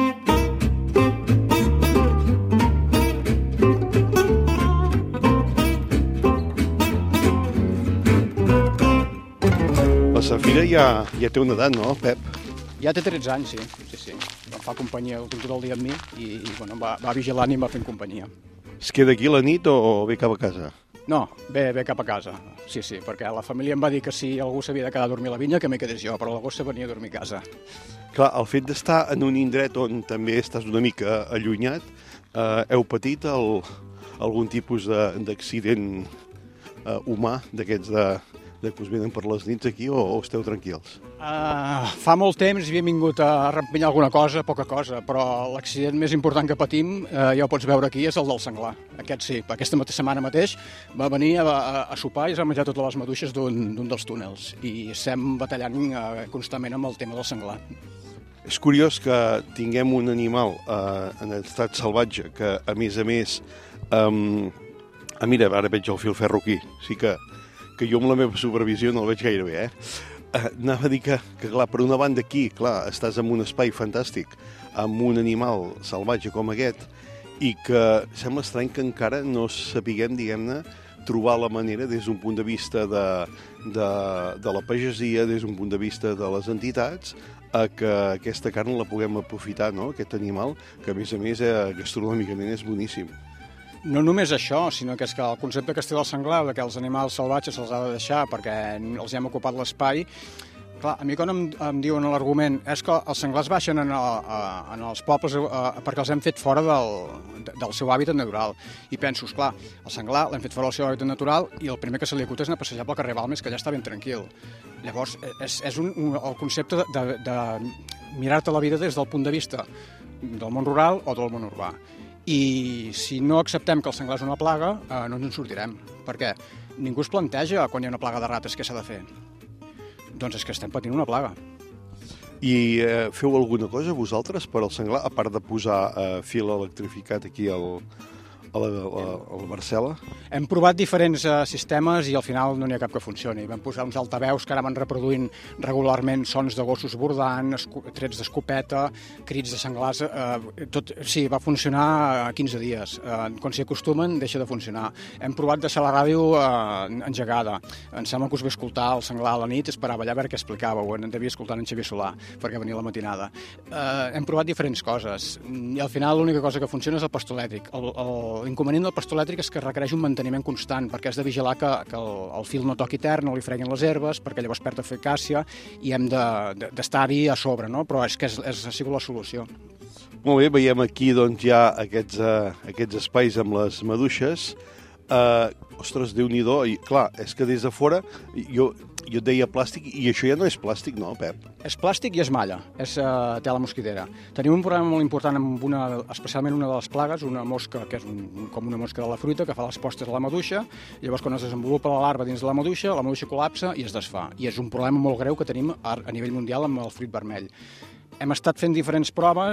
La Safira ja, ja té una edat, no, Pep? Ja té tretze anys, sí. sí, sí. Em fa companyia tot el dia amb mi i, i bueno, va, va vigilant i em va fent companyia. Es queda aquí la nit o, o ve cap a casa? No, ve, ve cap a casa, sí, sí, perquè la família em va dir que si algú s'havia de quedar a dormir a la vinya, que m'hi quedés jo, però la gossa venia a dormir a casa. Clar, el fet d'estar en un indret on també estàs una mica allunyat, eh, heu patit el, algun tipus d'accident eh, humà d'aquests de, de que us venen per les nits aquí o, o esteu tranquils? Uh, fa molt temps havia vingut a rempinyar alguna cosa, poca cosa, però l'accident més important que patim, uh, ja ho pots veure aquí, és el del senglar. Aquest sí, aquesta setmana mateix va venir a, a, a sopar i es va menjar totes les maduixes d'un dels túnels i estem batallant uh, constantment amb el tema del senglar. És curiós que tinguem un animal eh, en estat salvatge que, a més a més, um, ah, mira, ara veig el filferro aquí, sí que, que jo amb la meva supervisió no el veig gaire bé, eh? Uh, anava a dir que, que, clar, per una banda aquí, clar, estàs en un espai fantàstic, amb un animal salvatge com aquest, i que sembla estrany que encara no sapiguem, diguem-ne, trobar la manera des d'un punt de vista de, de, de la pagesia, des d'un punt de vista de les entitats, a que aquesta carn la puguem aprofitar, no?, aquest animal, que a més a més eh, gastronòmicament és boníssim. No només això, sinó que és que el concepte que es té del senglar, que els animals salvatges se'ls ha de deixar perquè els hem ocupat l'espai, clar, a mi quan em, em diuen l'argument és que els senglars baixen en, a, en els pobles a, perquè els hem fet fora del, del seu hàbitat natural. I penso, esclar, el senglar l'hem fet fora del seu hàbitat natural i el primer que se li acut és anar a passejar pel carrer Balmes, que ja està ben tranquil. Llavors, és, és un, un, el concepte de, de, de mirar-te la vida des del punt de vista del món rural o del món urbà. I si no acceptem que el senglar és una plaga, eh, no ens en sortirem. Perquè ningú es planteja quan hi ha una plaga de rates què s'ha de fer. Doncs és que estem patint una plaga. I eh, feu alguna cosa vosaltres per al senglar, a part de posar eh, fil electrificat aquí al, a la, a, a la Marcel·la? Hem provat diferents uh, sistemes i al final no n'hi ha cap que funcioni. Vam posar uns altaveus que ara van reproduint regularment sons de gossos bordant, trets d'escopeta, crits de senglars... Uh, tot, sí, va funcionar quinze dies. Uh, quan s'hi acostumen, deixa de funcionar. Hem provat deixar la ràdio uh, engegada. Em sembla que us ve escoltar el senglar a la nit, esperava allà a veure què explicàveu. En devia escoltar en Xavier Solà, perquè venia a la matinada. Uh, hem provat diferents coses i al final l'única cosa que funciona és el pastor elèctric. El, el, L'inconvenient del pastor elèctric és que requereix un manteniment constant, perquè has de vigilar que, que el, el fil no toqui terra, no li freguin les herbes, perquè llavors perd eficàcia i hem d'estar-hi de, de, a sobre, no? Però és que és, és, ha sigut la solució. Molt bé, veiem aquí doncs, ja aquests, uh, aquests espais amb les maduixes. Uh, ostres, Déu-n'hi-do, i clar, és que des de fora jo, jo et deia plàstic, i això ja no és plàstic, no, Pep? És plàstic i és malla, és uh, tela mosquitera. Tenim un problema molt important amb una, especialment una de les plagues, una mosca que és un, com una mosca de la fruita, que fa les postes a la maduixa, llavors quan es desenvolupa la larva dins de la maduixa, la maduixa col·lapsa i es desfà. I és un problema molt greu que tenim a, a nivell mundial amb el fruit vermell. Hem estat fent diferents proves,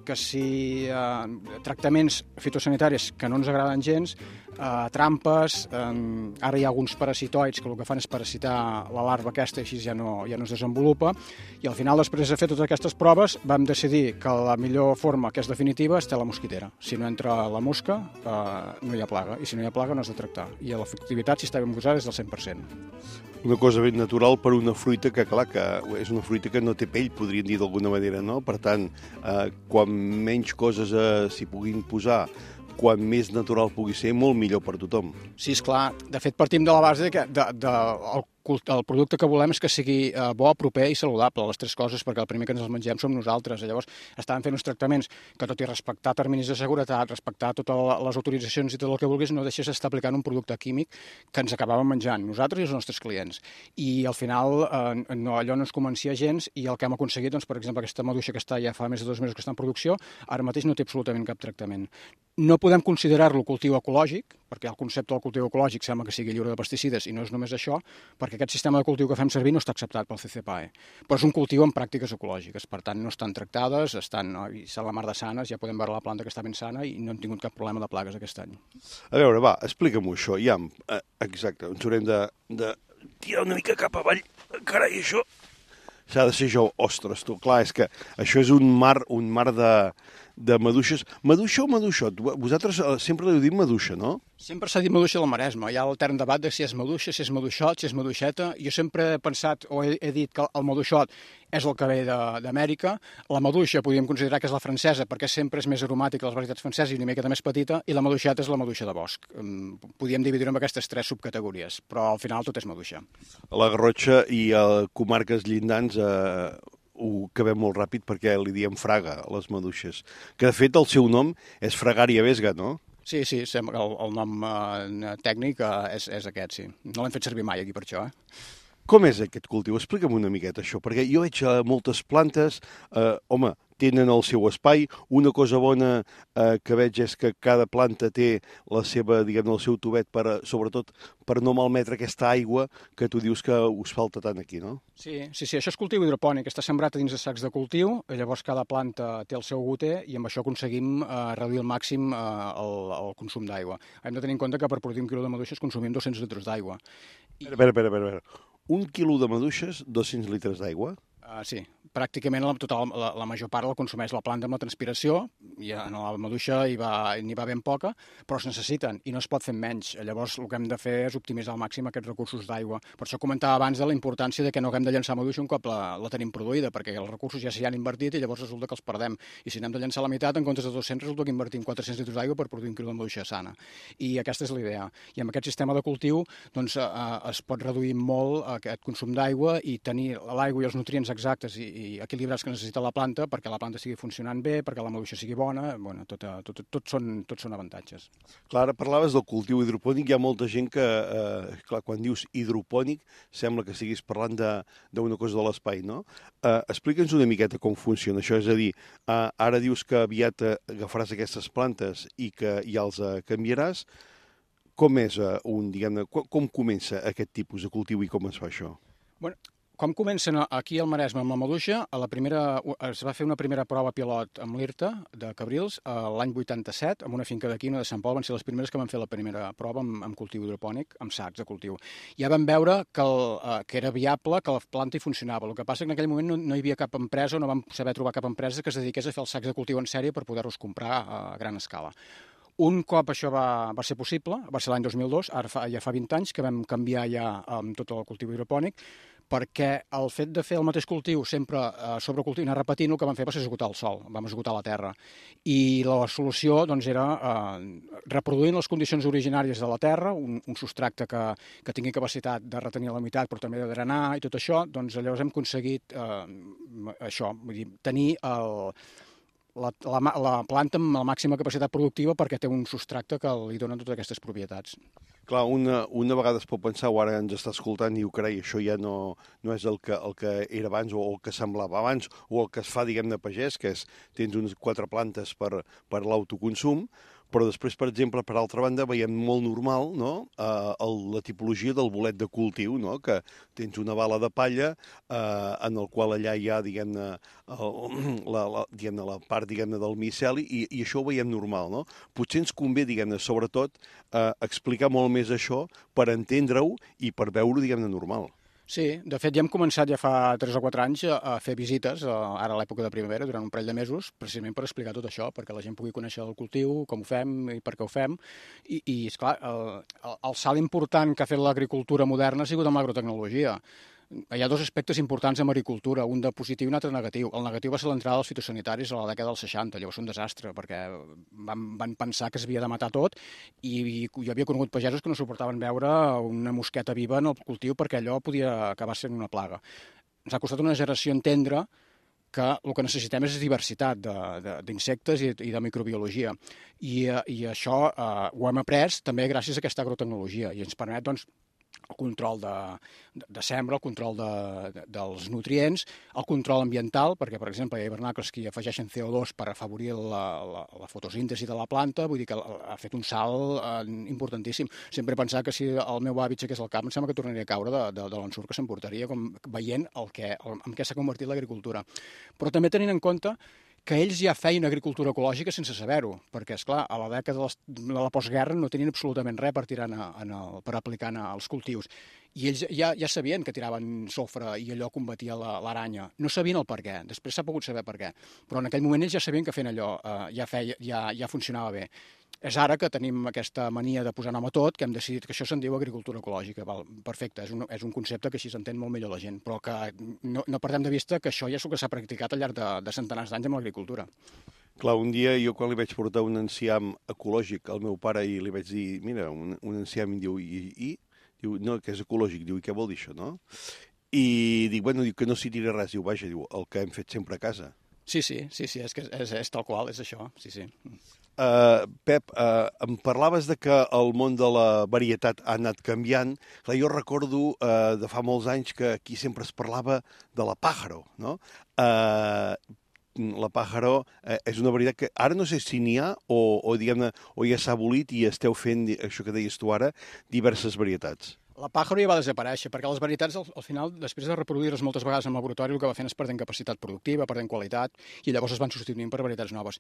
que si eh, tractaments fitosanitaris que no ens agraden gens, eh, trampes, eh, ara hi ha alguns parasitoids que el que fan és parasitar la larva aquesta i així ja no, ja no es desenvolupa, i al final, després de fer totes aquestes proves, vam decidir que la millor forma, que és definitiva, és ter la mosquitera. Si no entra la mosca, eh, no hi ha plaga, i si no hi ha plaga no has de tractar. I l'efectivitat, si està ben posada, és del cent per cent. Una cosa ben natural per una fruita que, clar, que és una fruita que no té pell, podríem dir d'alguna manera, no? Per tant, eh, quan menys coses eh, s'hi puguin posar, quan més natural pugui ser, molt millor per tothom. Sí, esclar. De fet, partim de la base que de, de, el, el producte que volem és que sigui eh, bo, proper i saludable, les tres coses, perquè el primer que ens els mengem som nosaltres. Llavors, estàvem fent uns tractaments que, tot i respectar terminis de seguretat, respectar totes les autoritzacions i tot el que vulguis, no deixes d'estar aplicant un producte químic que ens acabàvem menjant, nosaltres i els nostres clients. I al final eh, no, allò no ens convencia gens, i el que hem aconseguit, doncs, per exemple, aquesta maduixa que està ja fa més de dos mesos que està en producció, ara mateix no té absolutament cap tractament. No podem considerar-lo cultiu ecològic, perquè el concepte del cultiu ecològic sembla que sigui lliure de pesticides, i no és només això, perquè aquest sistema de cultiu que fem servir no està acceptat pel C C P A E. Però és un cultiu amb pràctiques ecològiques, per tant no estan tractades, estan, no, i estan la mar de sanes, ja podem veure la planta que està ben sana i no hem tingut cap problema de plagues aquest any. A veure, va, explica'm-ho això, ja, eh, exacte, ens haurem de, de tirar una mica cap avall, carai, això s'ha de ser jo, ostres, tu, clar, és que això és un mar, un mar de, de maduixes. Maduixa o maduixot? Vosaltres sempre li heu dit maduixa, no? Sempre s'ha dit maduixa del Maresme. Hi ha l'etern debat de si és maduixa, si és maduixot, si és maduixeta. Jo sempre he pensat, o he, he dit que el maduixot és el que ve d'Amèrica. La maduixa podríem considerar que és la francesa, perquè sempre és més aromàtica les varietats franceses i una miqueta més petita, i la maduixeta és la maduixa de bosc. Podríem dividir-ho en aquestes tres subcategories, però al final tot és maduixa. A la Garrotxa i a comarques llindants eh, ho acabem molt ràpid perquè li diem fraga, a les maduixes. Que, de fet, el seu nom és Fragaria vesga, no? Sí, sí, el, el nom eh, tècnic eh, és, és aquest, sí. No l'hem fet servir mai aquí per això, eh? Com és aquest cultiu? Explica'm una miqueta això, perquè jo veig eh, moltes plantes, eh, home, tenen el seu espai. Una cosa bona eh, que veig és que cada planta té la seva, diguem, el seu tubet, per, sobretot per no malmetre aquesta aigua que tu dius que us falta tant aquí, no? Sí, sí, sí, això és cultiu hidropònic, està sembrat dins de sacs de cultiu, llavors cada planta té el seu goter i amb això aconseguim eh, reduir al màxim eh, el, el consum d'aigua. Hem de tenir en compte que per produir un quilo de maduixes consumim dos-cents litres d'aigua. I... Espera, espera, espera, espera. Un quilo de maduixes, dos-cents litres d'aigua? Uh, sí, pràcticament la, tota la, la, la major part la consumeix la planta amb la transpiració, i en la maduixa n'hi va, va ben poca, però es necessiten i no es pot fer menys. Llavors el que hem de fer és optimitzar al màxim aquests recursos d'aigua. Per això comentava abans de la importància de que no haguem de llançar maduixa un cop la, la tenim produïda, perquè els recursos ja s'hi han invertit i llavors resulta que els perdem. I si n'hem de llançar la meitat, en comptes de dos-cents, resulta que invertim quatre-cents litres d'aigua per produir un quilo de maduixa sana. I aquesta és la idea. I amb aquest sistema de cultiu doncs, eh, es pot reduir molt aquest consum d'aigua i tenir l'aigua i els nutrients exactes i, i equilibrats que necessita la planta perquè la planta sigui funcionant bé, perquè la maduixa sigui bona, bueno, tot, tot, tot, són, tot són avantatges. Clar, ara parlaves del cultiu hidropònic, hi ha molta gent que, eh, clar, quan dius hidropònic, sembla que estiguis parlant d'una cosa de l'espai, no? Eh, Explica'ns una miqueta com funciona això, és a dir, eh, ara dius que aviat agafaràs aquestes plantes i que ja els eh, canviaràs. Com és eh, un, diguem-ne, com, com comença aquest tipus de cultiu i com es fa això? Bueno, com comencen aquí al Maresme amb la maduixa, a la primera, es va fer una primera prova pilot amb l'I R T A de Cabrils l'any vuitanta-set, amb una finca d'aquí, una de Sant Pol, van ser les primeres que van fer la primera prova amb, amb cultiu hidropònic, amb sacs de cultiu. Ja vam veure que, el, que era viable, que la planta hi funcionava. El que passa és que en aquell moment no, no hi havia cap empresa, no vam saber trobar cap empresa que es dediqués a fer els sacs de cultiu en sèrie per poder-los comprar a gran escala. Un cop això va, va ser possible, va ser l'any dos mil dos, ara fa, ja fa vint anys que vam canviar ja amb tot el cultiu hidropònic, perquè el fet de fer el mateix cultiu sempre eh, sobre cultiu, anar repetint, el que vam fer va ser esgotar el sòl, vam esgotar la terra. I la solució doncs, era eh, reproduint les condicions originàries de la terra, un, un substracte que, que tingui capacitat de retenir la humitat però també de drenar i tot això, doncs llavors hem aconseguit eh, això, vull dir, tenir el... La, la, la planta amb la màxima capacitat productiva perquè té un substracte que li donen totes aquestes propietats. Clar, una, una vegada es pot pensar, o ara ens està escoltant i diu, carai, això ja no, no és el que, el que era abans o el que semblava abans o el que es fa, diguem, de pagès, que és tens unes quatre plantes per, per l'autoconsum, però després, per exemple, per altra banda, veiem molt normal, no?, uh, el, la tipologia del bolet de cultiu, no?, que tens una bala de palla eh, en el qual allà hi ha, diguem-ne, la, la, diguem-ne, la part, diguem-ne, del miceli, i, i això ho veiem normal, no? Potser ens convé, diguem-ne, sobretot, eh, explicar molt més això per entendre-ho i per veure-ho, diguem-ne, normal. Sí, de fet ja hem començat ja fa tres o quatre anys a fer visites, ara a l'època de primavera, durant un parell de mesos, precisament per explicar tot això, perquè la gent pugui conèixer el cultiu, com ho fem i per què ho fem. I, i esclar, el, el salt important que ha fet l'agricultura moderna ha sigut amb l'agrotecnologia. Hi ha dos aspectes importants en agricultura, un de positiu i un altre de negatiu. El negatiu va ser l'entrada dels fitosanitaris a la dècada dels seixanta, llavors un desastre, perquè van, van pensar que s'havia de matar tot i, i jo havia conegut pagesos que no suportaven veure una mosqueta viva en el cultiu perquè allò podia acabar sent una plaga. Ens ha costat una generació entendre que el que necessitem és diversitat d'insectes i, i de microbiologia. I, i això eh, ho hem après també gràcies a aquesta agrotecnologia i ens permet, doncs, el control de, de, de sembra, el control de, de, dels nutrients, el control ambiental, perquè, per exemple, hi ha hivernacles que afegeixen C O dos per afavorir la, la, la fotosíntesi de la planta, vull dir que ha fet un salt eh, importantíssim. Sempre he pensat que si el meu avi aixequés el cap, em sembla que tornaria a caure de, de, de l'ensurt que s'emportaria, com veient el que, el, en què s'ha convertit l'agricultura. Però també tenint en compte que ells ja feien agricultura ecològica sense saber-ho, perquè, esclar, a la dècada de la postguerra no tenien absolutament res per tirar en el, per aplicar als cultius. I ells ja, ja sabien que tiraven sofre i allò combatia l'aranya. No sabien el per què, després s'ha pogut saber per què, però en aquell moment ells ja sabien que fent allò eh, ja, feia, ja, ja funcionava bé. És ara que tenim aquesta mania de posar nom a tot, que hem decidit que això se'n diu agricultura ecològica. Val, perfecte, és un, és un concepte que així s'entén molt millor la gent, però que no, no perdem de vista que això ja és el que s'ha practicat al llarg de, de centenars d'anys amb l'agricultura. Clar, un dia jo quan li vaig portar un enciam ecològic al meu pare i li vaig dir, mira, un, un enciam, i diu, i, i? Diu, no, que és ecològic. Diu, i què vol dir això, no? I dic, bueno, diu que no s'hi tira res. Diu, vaja, diu, el que hem fet sempre a casa. Sí, sí, sí, sí, és, que és, és tal qual, és això, sí, sí. Uh, Pep, uh, em parlaves de que el món de la varietat ha anat canviant. Clar, jo recordo uh, de fa molts anys que aquí sempre es parlava de la pàjaro, no? Uh, la pàjaro uh, és una varietat que ara no sé si n'hi ha o, o, diguem-ne, o ja s'ha abolit i esteu fent, això que deies tu ara, diverses varietats. La pàjaro ja va desaparèixer, perquè les varietats, al, al final, després de reproduir-les moltes vegades en laboratori, el que va fent és perdent capacitat productiva, perdent qualitat, i llavors es van substituint per varietats noves.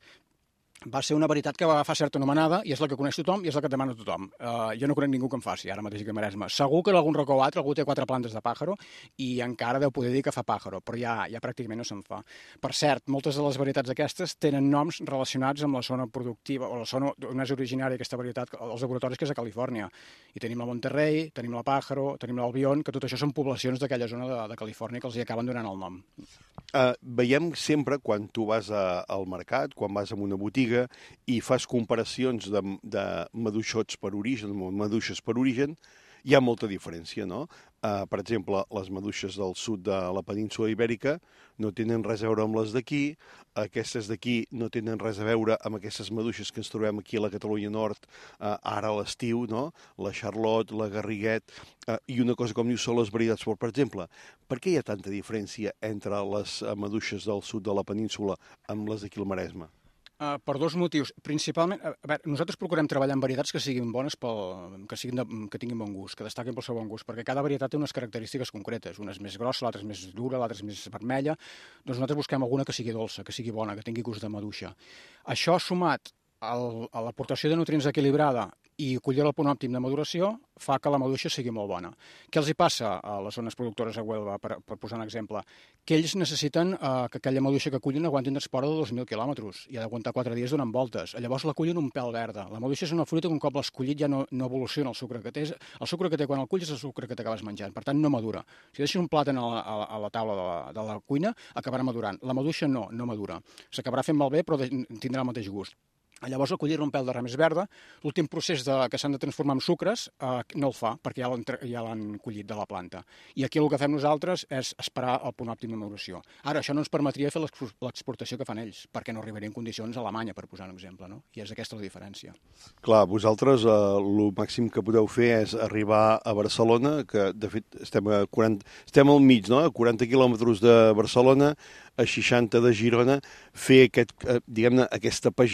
Va ser una varietat que va agafar certa anomenada i és la que coneix tothom i és la que demana tothom. Uh, jo no conec ningú que en faci, ara mateix que Maresme. Segur que en algun racó o altre algú té quatre plantes de pàjaro i encara deu poder dir que fa pàjaro, però ja, ja pràcticament no se'n fa. Per cert, moltes de les varietats aquestes tenen noms relacionats amb la zona productiva, o la zona on és originària aquesta varietat, els laboratoris, que és a Califòrnia. I tenim la Monterrey, tenim la Pàjaro, tenim l'Albion, que tot això són poblacions d'aquella zona de, de Califòrnia que els hi acaben donant el nom. Uh, veiem sempre, quan tu vas a, al mercat, quan vas a una botiga i fas comparacions de, de maduixots per origen, maduixes per origen, hi ha molta diferència, no? Uh, per exemple, les maduixes del sud de la península Ibèrica no tenen res a veure amb les d'aquí, aquestes d'aquí no tenen res a veure amb aquestes maduixes que ens trobem aquí a la Catalunya Nord, uh, ara a l'estiu, no? La Charlotte, la Garriguet, uh, i una cosa com diu són les varietats. Per exemple, per què hi ha tanta diferència entre les maduixes del sud de la península amb les d'aquí al Maresme? Uh, per dos motius. Principalment, a veure, nosaltres procurem treballar amb varietats que siguin bones, pel, que, siguin de, que tinguin bon gust, que destaquen pel seu bon gust, perquè cada varietat té unes característiques concretes. Una és més grossa, l'altra és més dura, l'altra és més vermella. Doncs nosaltres busquem alguna que sigui dolça, que sigui bona, que tingui gust de maduixa. Això sumat al, a l'aportació de nutrients equilibrada i collir el punt òptim de maduració fa que la maduixa sigui molt bona. Què els hi passa a les zones productores a Huelva, per, per posar un exemple? Que ells necessiten eh, que aquella maduixa que cullin aguanti un transport de dos mil quilòmetres i ha d'aguantar quatre dies donant voltes. Llavors la cullin un pèl verda. La maduixa és una fruita que un cop l'has collit ja no, no evoluciona el sucre que té. El sucre que té quan el cullis és el sucre que t'acabes menjant, per tant no madura. Si deixes un plàtan a la, a la, a la taula de la, de la cuina, acabarà madurant. La maduixa no, no madura. S'acabarà fent malbé però de, tindrà el mateix gust. Llavors, el collir un pèl de ra més verda, l'últim procés de, que s'han de transformar en sucres eh, no el fa, perquè ja l'han ja l'han collit de la planta. I aquí el que fem nosaltres és esperar el punt òptim de maduració. Ara, això no ens permetria fer l'exportació que fan ells, perquè no arribaria en condicions a Alemanya, per posar un exemple, no? I és aquesta la diferència. Clar, vosaltres eh, el màxim que podeu fer és arribar a Barcelona, que de fet estem, a quaranta, estem al mig, no? A quaranta quilòmetres de Barcelona, a seixanta de Girona, fer aquest, eh, diguem-ne, aquesta pagesia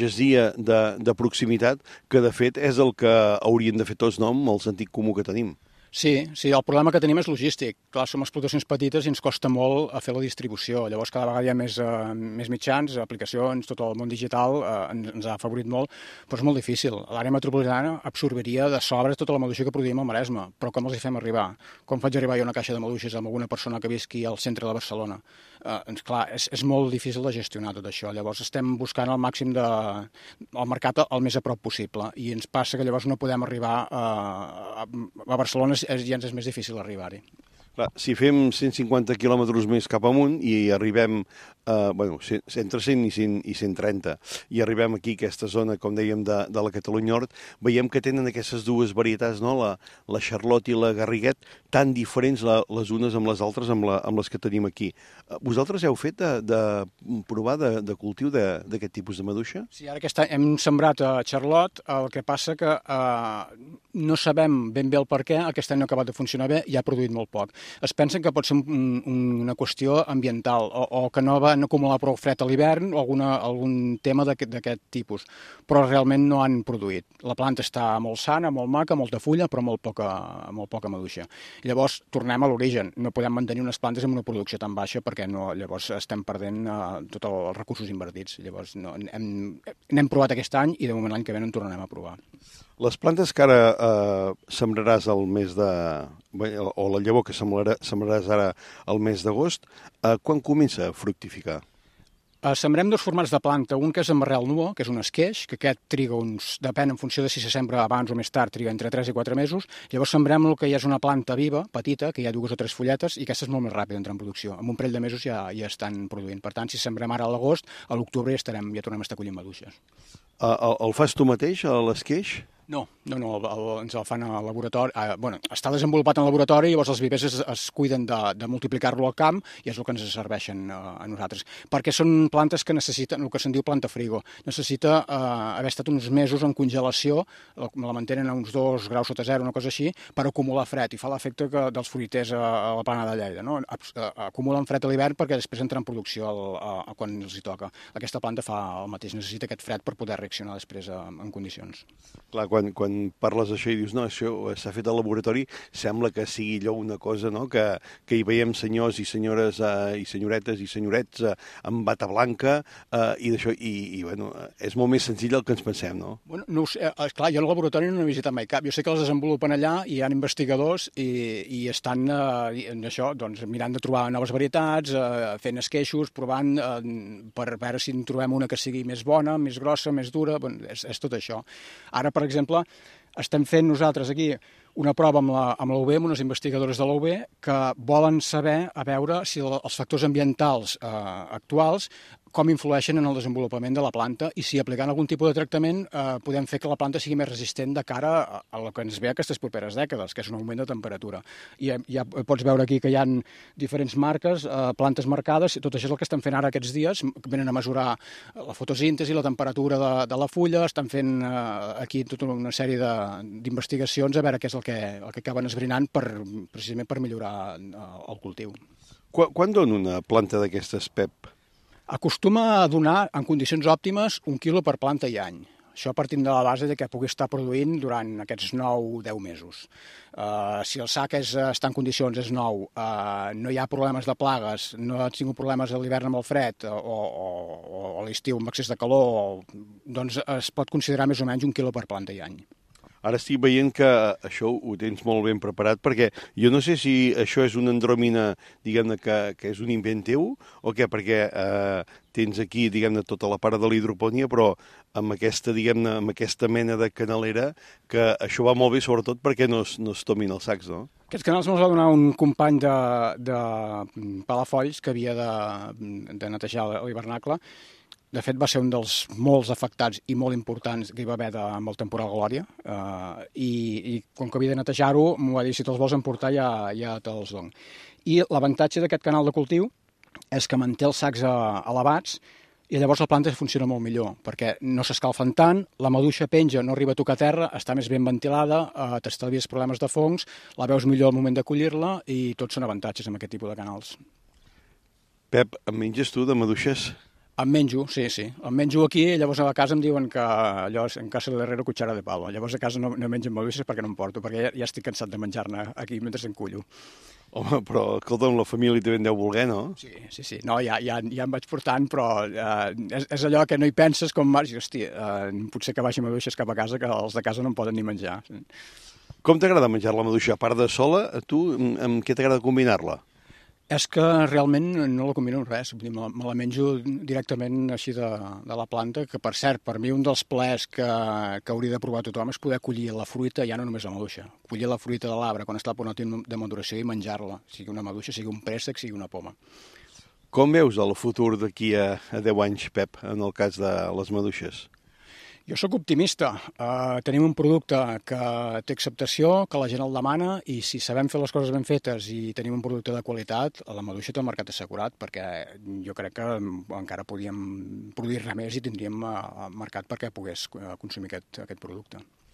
de, de proximitat, que de fet és el que haurien de fer tots, no?, amb el sentit comú que tenim. Sí, sí, el problema que tenim és logístic. Clar, som explotacions petites i ens costa molt a fer la distribució. Llavors, cada vegada hi ha més, uh, més mitjans, aplicacions, tot el món digital uh, ens, ens ha afavorit molt, però és molt difícil. L'àrea metropolitana absorbiria de sobres tota la maduixa que produïm al Maresme, però com els hi fem arribar? Com faig arribar jo una caixa de maduixes amb alguna persona que visqui al centre de Barcelona? Uh, doncs, clar, és, és molt difícil de gestionar tot això. Llavors, estem buscant el màxim de... el mercat el més a prop possible i ens passa que llavors no podem arribar a, a, a Barcelona és, ja ens és més difícil arribar-hi. Clar, si fem cent cinquanta quilòmetres més cap amunt i arribem, eh, bueno, entre cent i cent i cent trenta, i arribem aquí, a aquesta zona, com dèiem, de, de la Catalunya Nord, veiem que tenen aquestes dues varietats, no?, la, la Charlotte i la Garriguet, tan diferents la, les unes amb les altres, amb, la, amb les que tenim aquí. Vosaltres heu fet de, de provar de, de cultiu d'aquest tipus de maduixa? Sí, ara aquest any hem sembrat a Charlotte, el que passa que eh, no sabem ben bé el per què, aquest any no ha acabat de funcionar bé i ha produït molt poc. Es pensen que pot ser un, un, una qüestió ambiental o, o que no va acumular prou fred a l'hivern o alguna, algun tema d'aquest tipus, però realment no han produït. La planta està molt sana, molt maca, molta fulla, però molt poca, molt poca maduixa. Llavors tornem a l'origen. No podem mantenir unes plantes amb una producció tan baixa perquè no, llavors estem perdent uh, tots els recursos invertits. Llavors no, hem, n'hem provat aquest any i de moment l'any que ve no en tornarem a provar. Les plantes que ara eh, sembraràs al mes de... o la llavor que sembrarà, sembraràs ara al mes d'agost, eh, quan comença a fructificar? Uh, sembrem dos formats de planta, un que és amb arrel nua, que és un esqueix, que aquest triga uns, depèn en funció de si se sembra abans o més tard, triga entre tres i quatre mesos. Llavors sembrem el que ja és una planta viva, petita, que hi ha dues o tres folletes, i aquesta és molt més ràpida d'entrar en producció. En un parell de mesos ja, ja estan produint. Per tant, si sembrem ara a l'agost, a l'octubre ja, estarem, ja tornem a estar collint maduixes. Uh, el, el fas tu mateix, l'esqueix? No, no, no, el, el, ens el fan al laboratori. Eh, bueno, està desenvolupat en laboratori i llavors els vivers es, es cuiden de, de multiplicar-lo al camp i és el que ens serveixen eh, a nosaltres. Perquè són plantes que necessiten, el que se'n diu planta frigo, necessita eh, haver estat uns mesos en congelació, la, la mantenen a uns dos graus sota zero, una cosa així, per acumular fred i fa l'efecte que dels fruiters a, a la plana de Lleida, no? Acumulen fred a l'hivern perquè després entra en producció el, a, a, quan els hi toca. Aquesta planta fa el mateix, necessita aquest fred per poder reaccionar després a, en condicions. Clar, quan Quan, quan parles d'això i dius, no, això s'ha fet al laboratori, sembla que sigui allò una cosa, no?, que, que hi veiem senyors i senyores eh, i senyoretes i senyorets eh, amb bata blanca eh, i d'això, i, i bueno, és molt més senzill el que ens pensem, no? Bueno, no ho sé, eh, clar, jo al laboratori no he visitat mai cap, jo sé que els desenvolupen allà i hi ha investigadors i, i estan eh, en això, doncs, mirant de trobar noves varietats, eh, fent esqueixos, provant eh, per veure si en trobem una que sigui més bona, més grossa, més dura, bueno, és, és tot això. Ara, per exemple, estem fent nosaltres aquí una prova amb la, amb la U B, amb unes investigadores de la U B, que volen saber, a veure si els factors ambientals eh, actuals com influeixen en el desenvolupament de la planta i si aplicant algun tipus de tractament eh, podem fer que la planta sigui més resistent de cara a, a el que ens ve aquestes properes dècades, que és un augment de temperatura. I ja pots veure aquí que hi ha diferents marques, eh, plantes marcades, i tot això és el que estem fent ara aquests dies, venen a mesurar la fotosíntesi, la temperatura de, de la fulla, estan fent eh, aquí tota una sèrie d'investigacions a veure què és el que, el que acaben esbrinant per, precisament per millorar eh, el cultiu. Quan, quan dona una planta d'aquestes, Pep? Acostuma a donar, en condicions òptimes, un quilo per planta i any. Això partint de la base de que pugui estar produint durant aquests nou a deu mesos. Uh, si el sac és, està en condicions, és nou, uh, no hi ha problemes de plagues, no ha tingut problemes a l'hivern amb el fred o, o, o a l'estiu amb excés de calor, doncs es pot considerar més o menys un quilo per planta i any. Ara estic veient que això ho tens molt ben preparat, perquè jo no sé si això és una andròmina, diguem-ne, que, que és un invent teu, o què, perquè eh, tens aquí, diguem-ne, tota la part de l'hidroponia, però amb aquesta, diguem-ne, amb aquesta mena de canalera, que això va molt bé, sobretot perquè no es, no es tomin els sacs, no? Aquests canals me'ls va donar un company de, de Palafolls que havia de, de netejar l'hivernacle. De fet, va ser un dels molts afectats i molt importants que hi va haver de, amb el temporal Glòria, eh, i, i com que havia de netejar-ho, m'ho va dir, si te'ls vols emportar ja, ja te'ls dono. I l'avantatge d'aquest canal de cultiu és que manté els sacs elevats i llavors la planta funciona molt millor, perquè no s'escalfen tant, la maduixa penja, no arriba a tocar terra, està més ben ventilada, eh, t'estalvies problemes de fongs, la veus millor al moment de collir-la i tots són avantatges amb aquest tipus de canals. Pep, en menges tu de maduixes? Em menjo, sí, sí. Em menjo aquí i llavors a casa em diuen que allò és en casa de l'herrero cuchara de palo. Llavors a casa no, no menjo maduixes perquè no em porto, perquè ja, ja estic cansat de menjar-ne aquí mentre em cullo. Home, però, escolta'm, la família també en deu voler, no? Sí, sí, sí. No, ja, ja, ja em vaig portant, però eh, és, és allò que no hi penses com vas i, hòstia, eh, potser que baixi maduixes cap a casa, que els de casa no en poden ni menjar. Com t'agrada menjar la maduixa? A part de sola, a tu, amb què t'agrada combinar-la? És que realment no la combino amb res, me la, me la menjo directament així de, de la planta, que per cert, per mi un dels plaers que, que hauria de provar tothom és poder collir la fruita, ja no només la maduixa, collir la fruita de l'arbre quan està a punt de maduració i menjar-la, sigui una maduixa, sigui un préssec, sigui una poma. Com veus el futur d'aquí a, a deu anys, Pep, en el cas de les maduixes? Jo sóc optimista. Uh, tenim un producte que té acceptació, que la gent el demana, i si sabem fer les coses ben fetes i tenim un producte de qualitat, la maduixa té el mercat assegurat, perquè jo crec que encara podíem produir res més i tindríem uh, mercat perquè pogués uh, consumir aquest, aquest producte.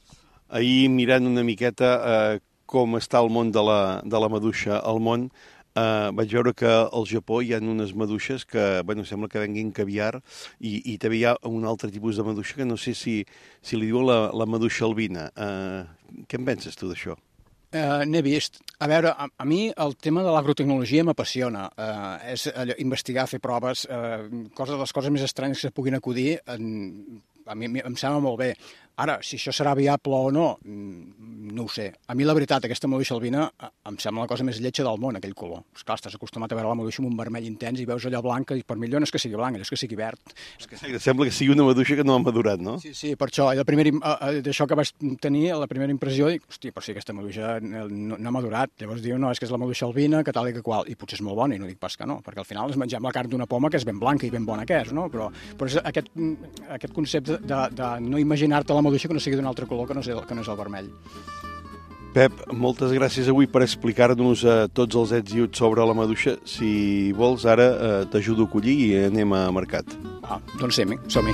Ahir, mirant una miqueta uh, com està el món de la, de la maduixa al món, Uh, vaig veure que al Japó hi ha unes maduixes que, bueno, sembla que venguin caviar i, i també hi ha un altre tipus de maduixa que no sé si, si li diuen la, la maduixa albina. Uh, què en penses tu d'això? Uh, N'he vist. A veure, a, a mi el tema de l'agrotecnologia m'apassiona. Uh, és allò, investigar, fer proves, uh, coses, les coses més estranyes que se puguin acudir, en, a mi em sembla molt bé. Ara, si això serà viable o no, no ho sé. A mi, la veritat, aquesta maduixa albina em sembla la cosa més lletja del món, aquell color. Esclar, estàs acostumat a veure la maduixa amb un vermell intens i veus allò blanc, i per millor no és que sigui blanc, és que sigui verd. És que... Sembla que sigui una maduixa que no ha madurat, no? Sí, sí, per això. D'això que vaig tenir, la primera impressió, dic, hòstia, però si aquesta maduixa no, no ha madurat. Llavors diu, no, és que és la maduixa albina, que tal i que qual. I potser és molt bona, i no dic pas que no, perquè al final ens mengem la carn d'una poma que és ben blanca i ben bona que és, no? Però, però és aquest, aquest concepte de, de no imaginar-te la maduixa que no sigui d'un altre color que no és el, que no és el vermell. Pep, moltes gràcies avui per explicar-nos eh, tots els ets i uts sobre la maduixa. Si vols, ara eh, t'ajudo a collir i anem a mercat. Ah, doncs sí, som-hi.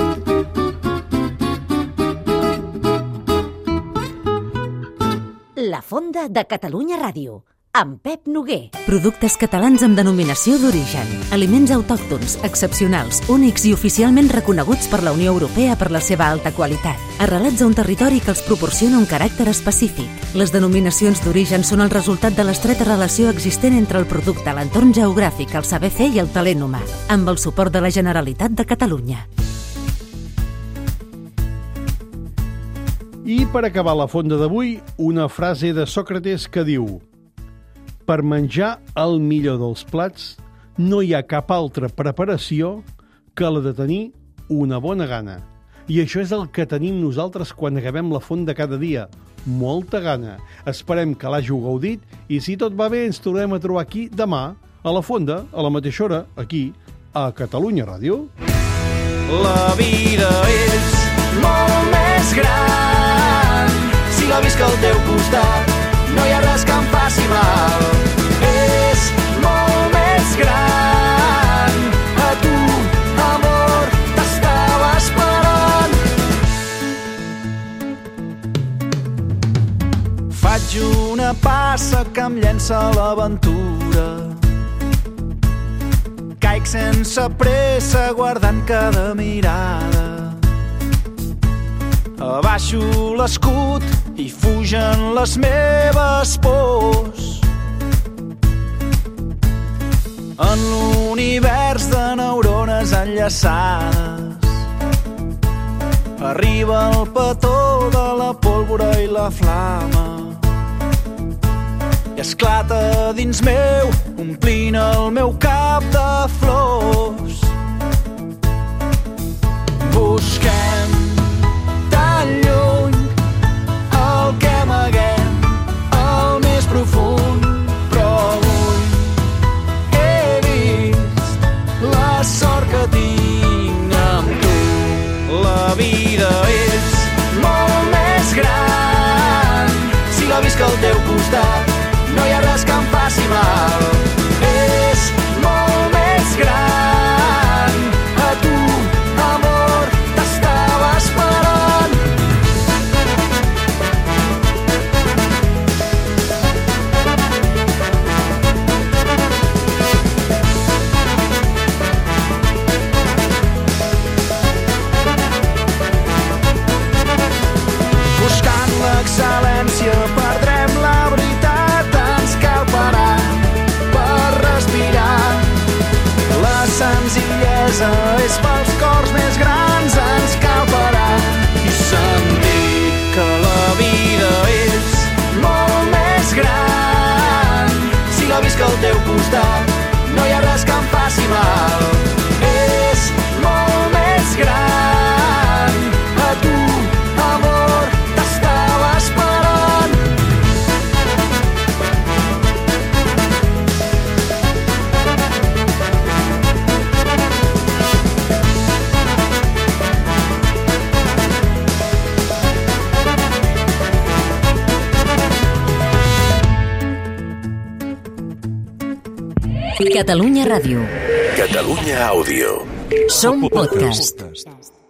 La Fonda de Catalunya Ràdio, amb Pep Noguer. Productes catalans amb denominació d'origen. Aliments autòctons, excepcionals, únics i oficialment reconeguts per la Unió Europea per la seva alta qualitat. Arrelats a un territori que els proporciona un caràcter específic. Les denominacions d'origen són el resultat de l'estreta relació existent entre el producte, l'entorn geogràfic, el saber fer i el talent humà, amb el suport de la Generalitat de Catalunya. I per acabar la fonda d'avui, una frase de Sòcrates que diu: per menjar el millor dels plats no hi ha cap altra preparació que la de tenir una bona gana. I això és el que tenim nosaltres quan acabem la fonda cada dia. Molta gana. Esperem que l'hàgiu gaudit i si tot va bé ens tornem a trobar aquí demà a la fonda, a la mateixa hora, aquí, a Catalunya Ràdio. La vida és molt més gran si la visc al teu costat. No hi ha res que em faci mal. És molt més gran. A tu, amor, t'estava esperant. Faig una passa que em llença a l'aventura. Caic sense pressa guardant cada mirada. Abaixo l'escut i fugen les meves pors. En l'univers de neurones enllaçades arriba el petó de la pólvora i la flama i esclata dins meu, omplint el meu cap de flors. Busquem tan lluny el que amaguem al més profund, però avui he vist la sort que tinc amb tu. La vida és molt més gran si la visc al teu costat. No hi ha res que em faci mal. bellesa és pels cors més grans, ens cal parar i sentir que la vida és molt més gran. Si la visc al teu costat, no hi ha res que em faci mal. És molt més gran. A tu, amor, t'estava esperant. Catalunya Ràdio. Catalunya Àudio. Som podcast.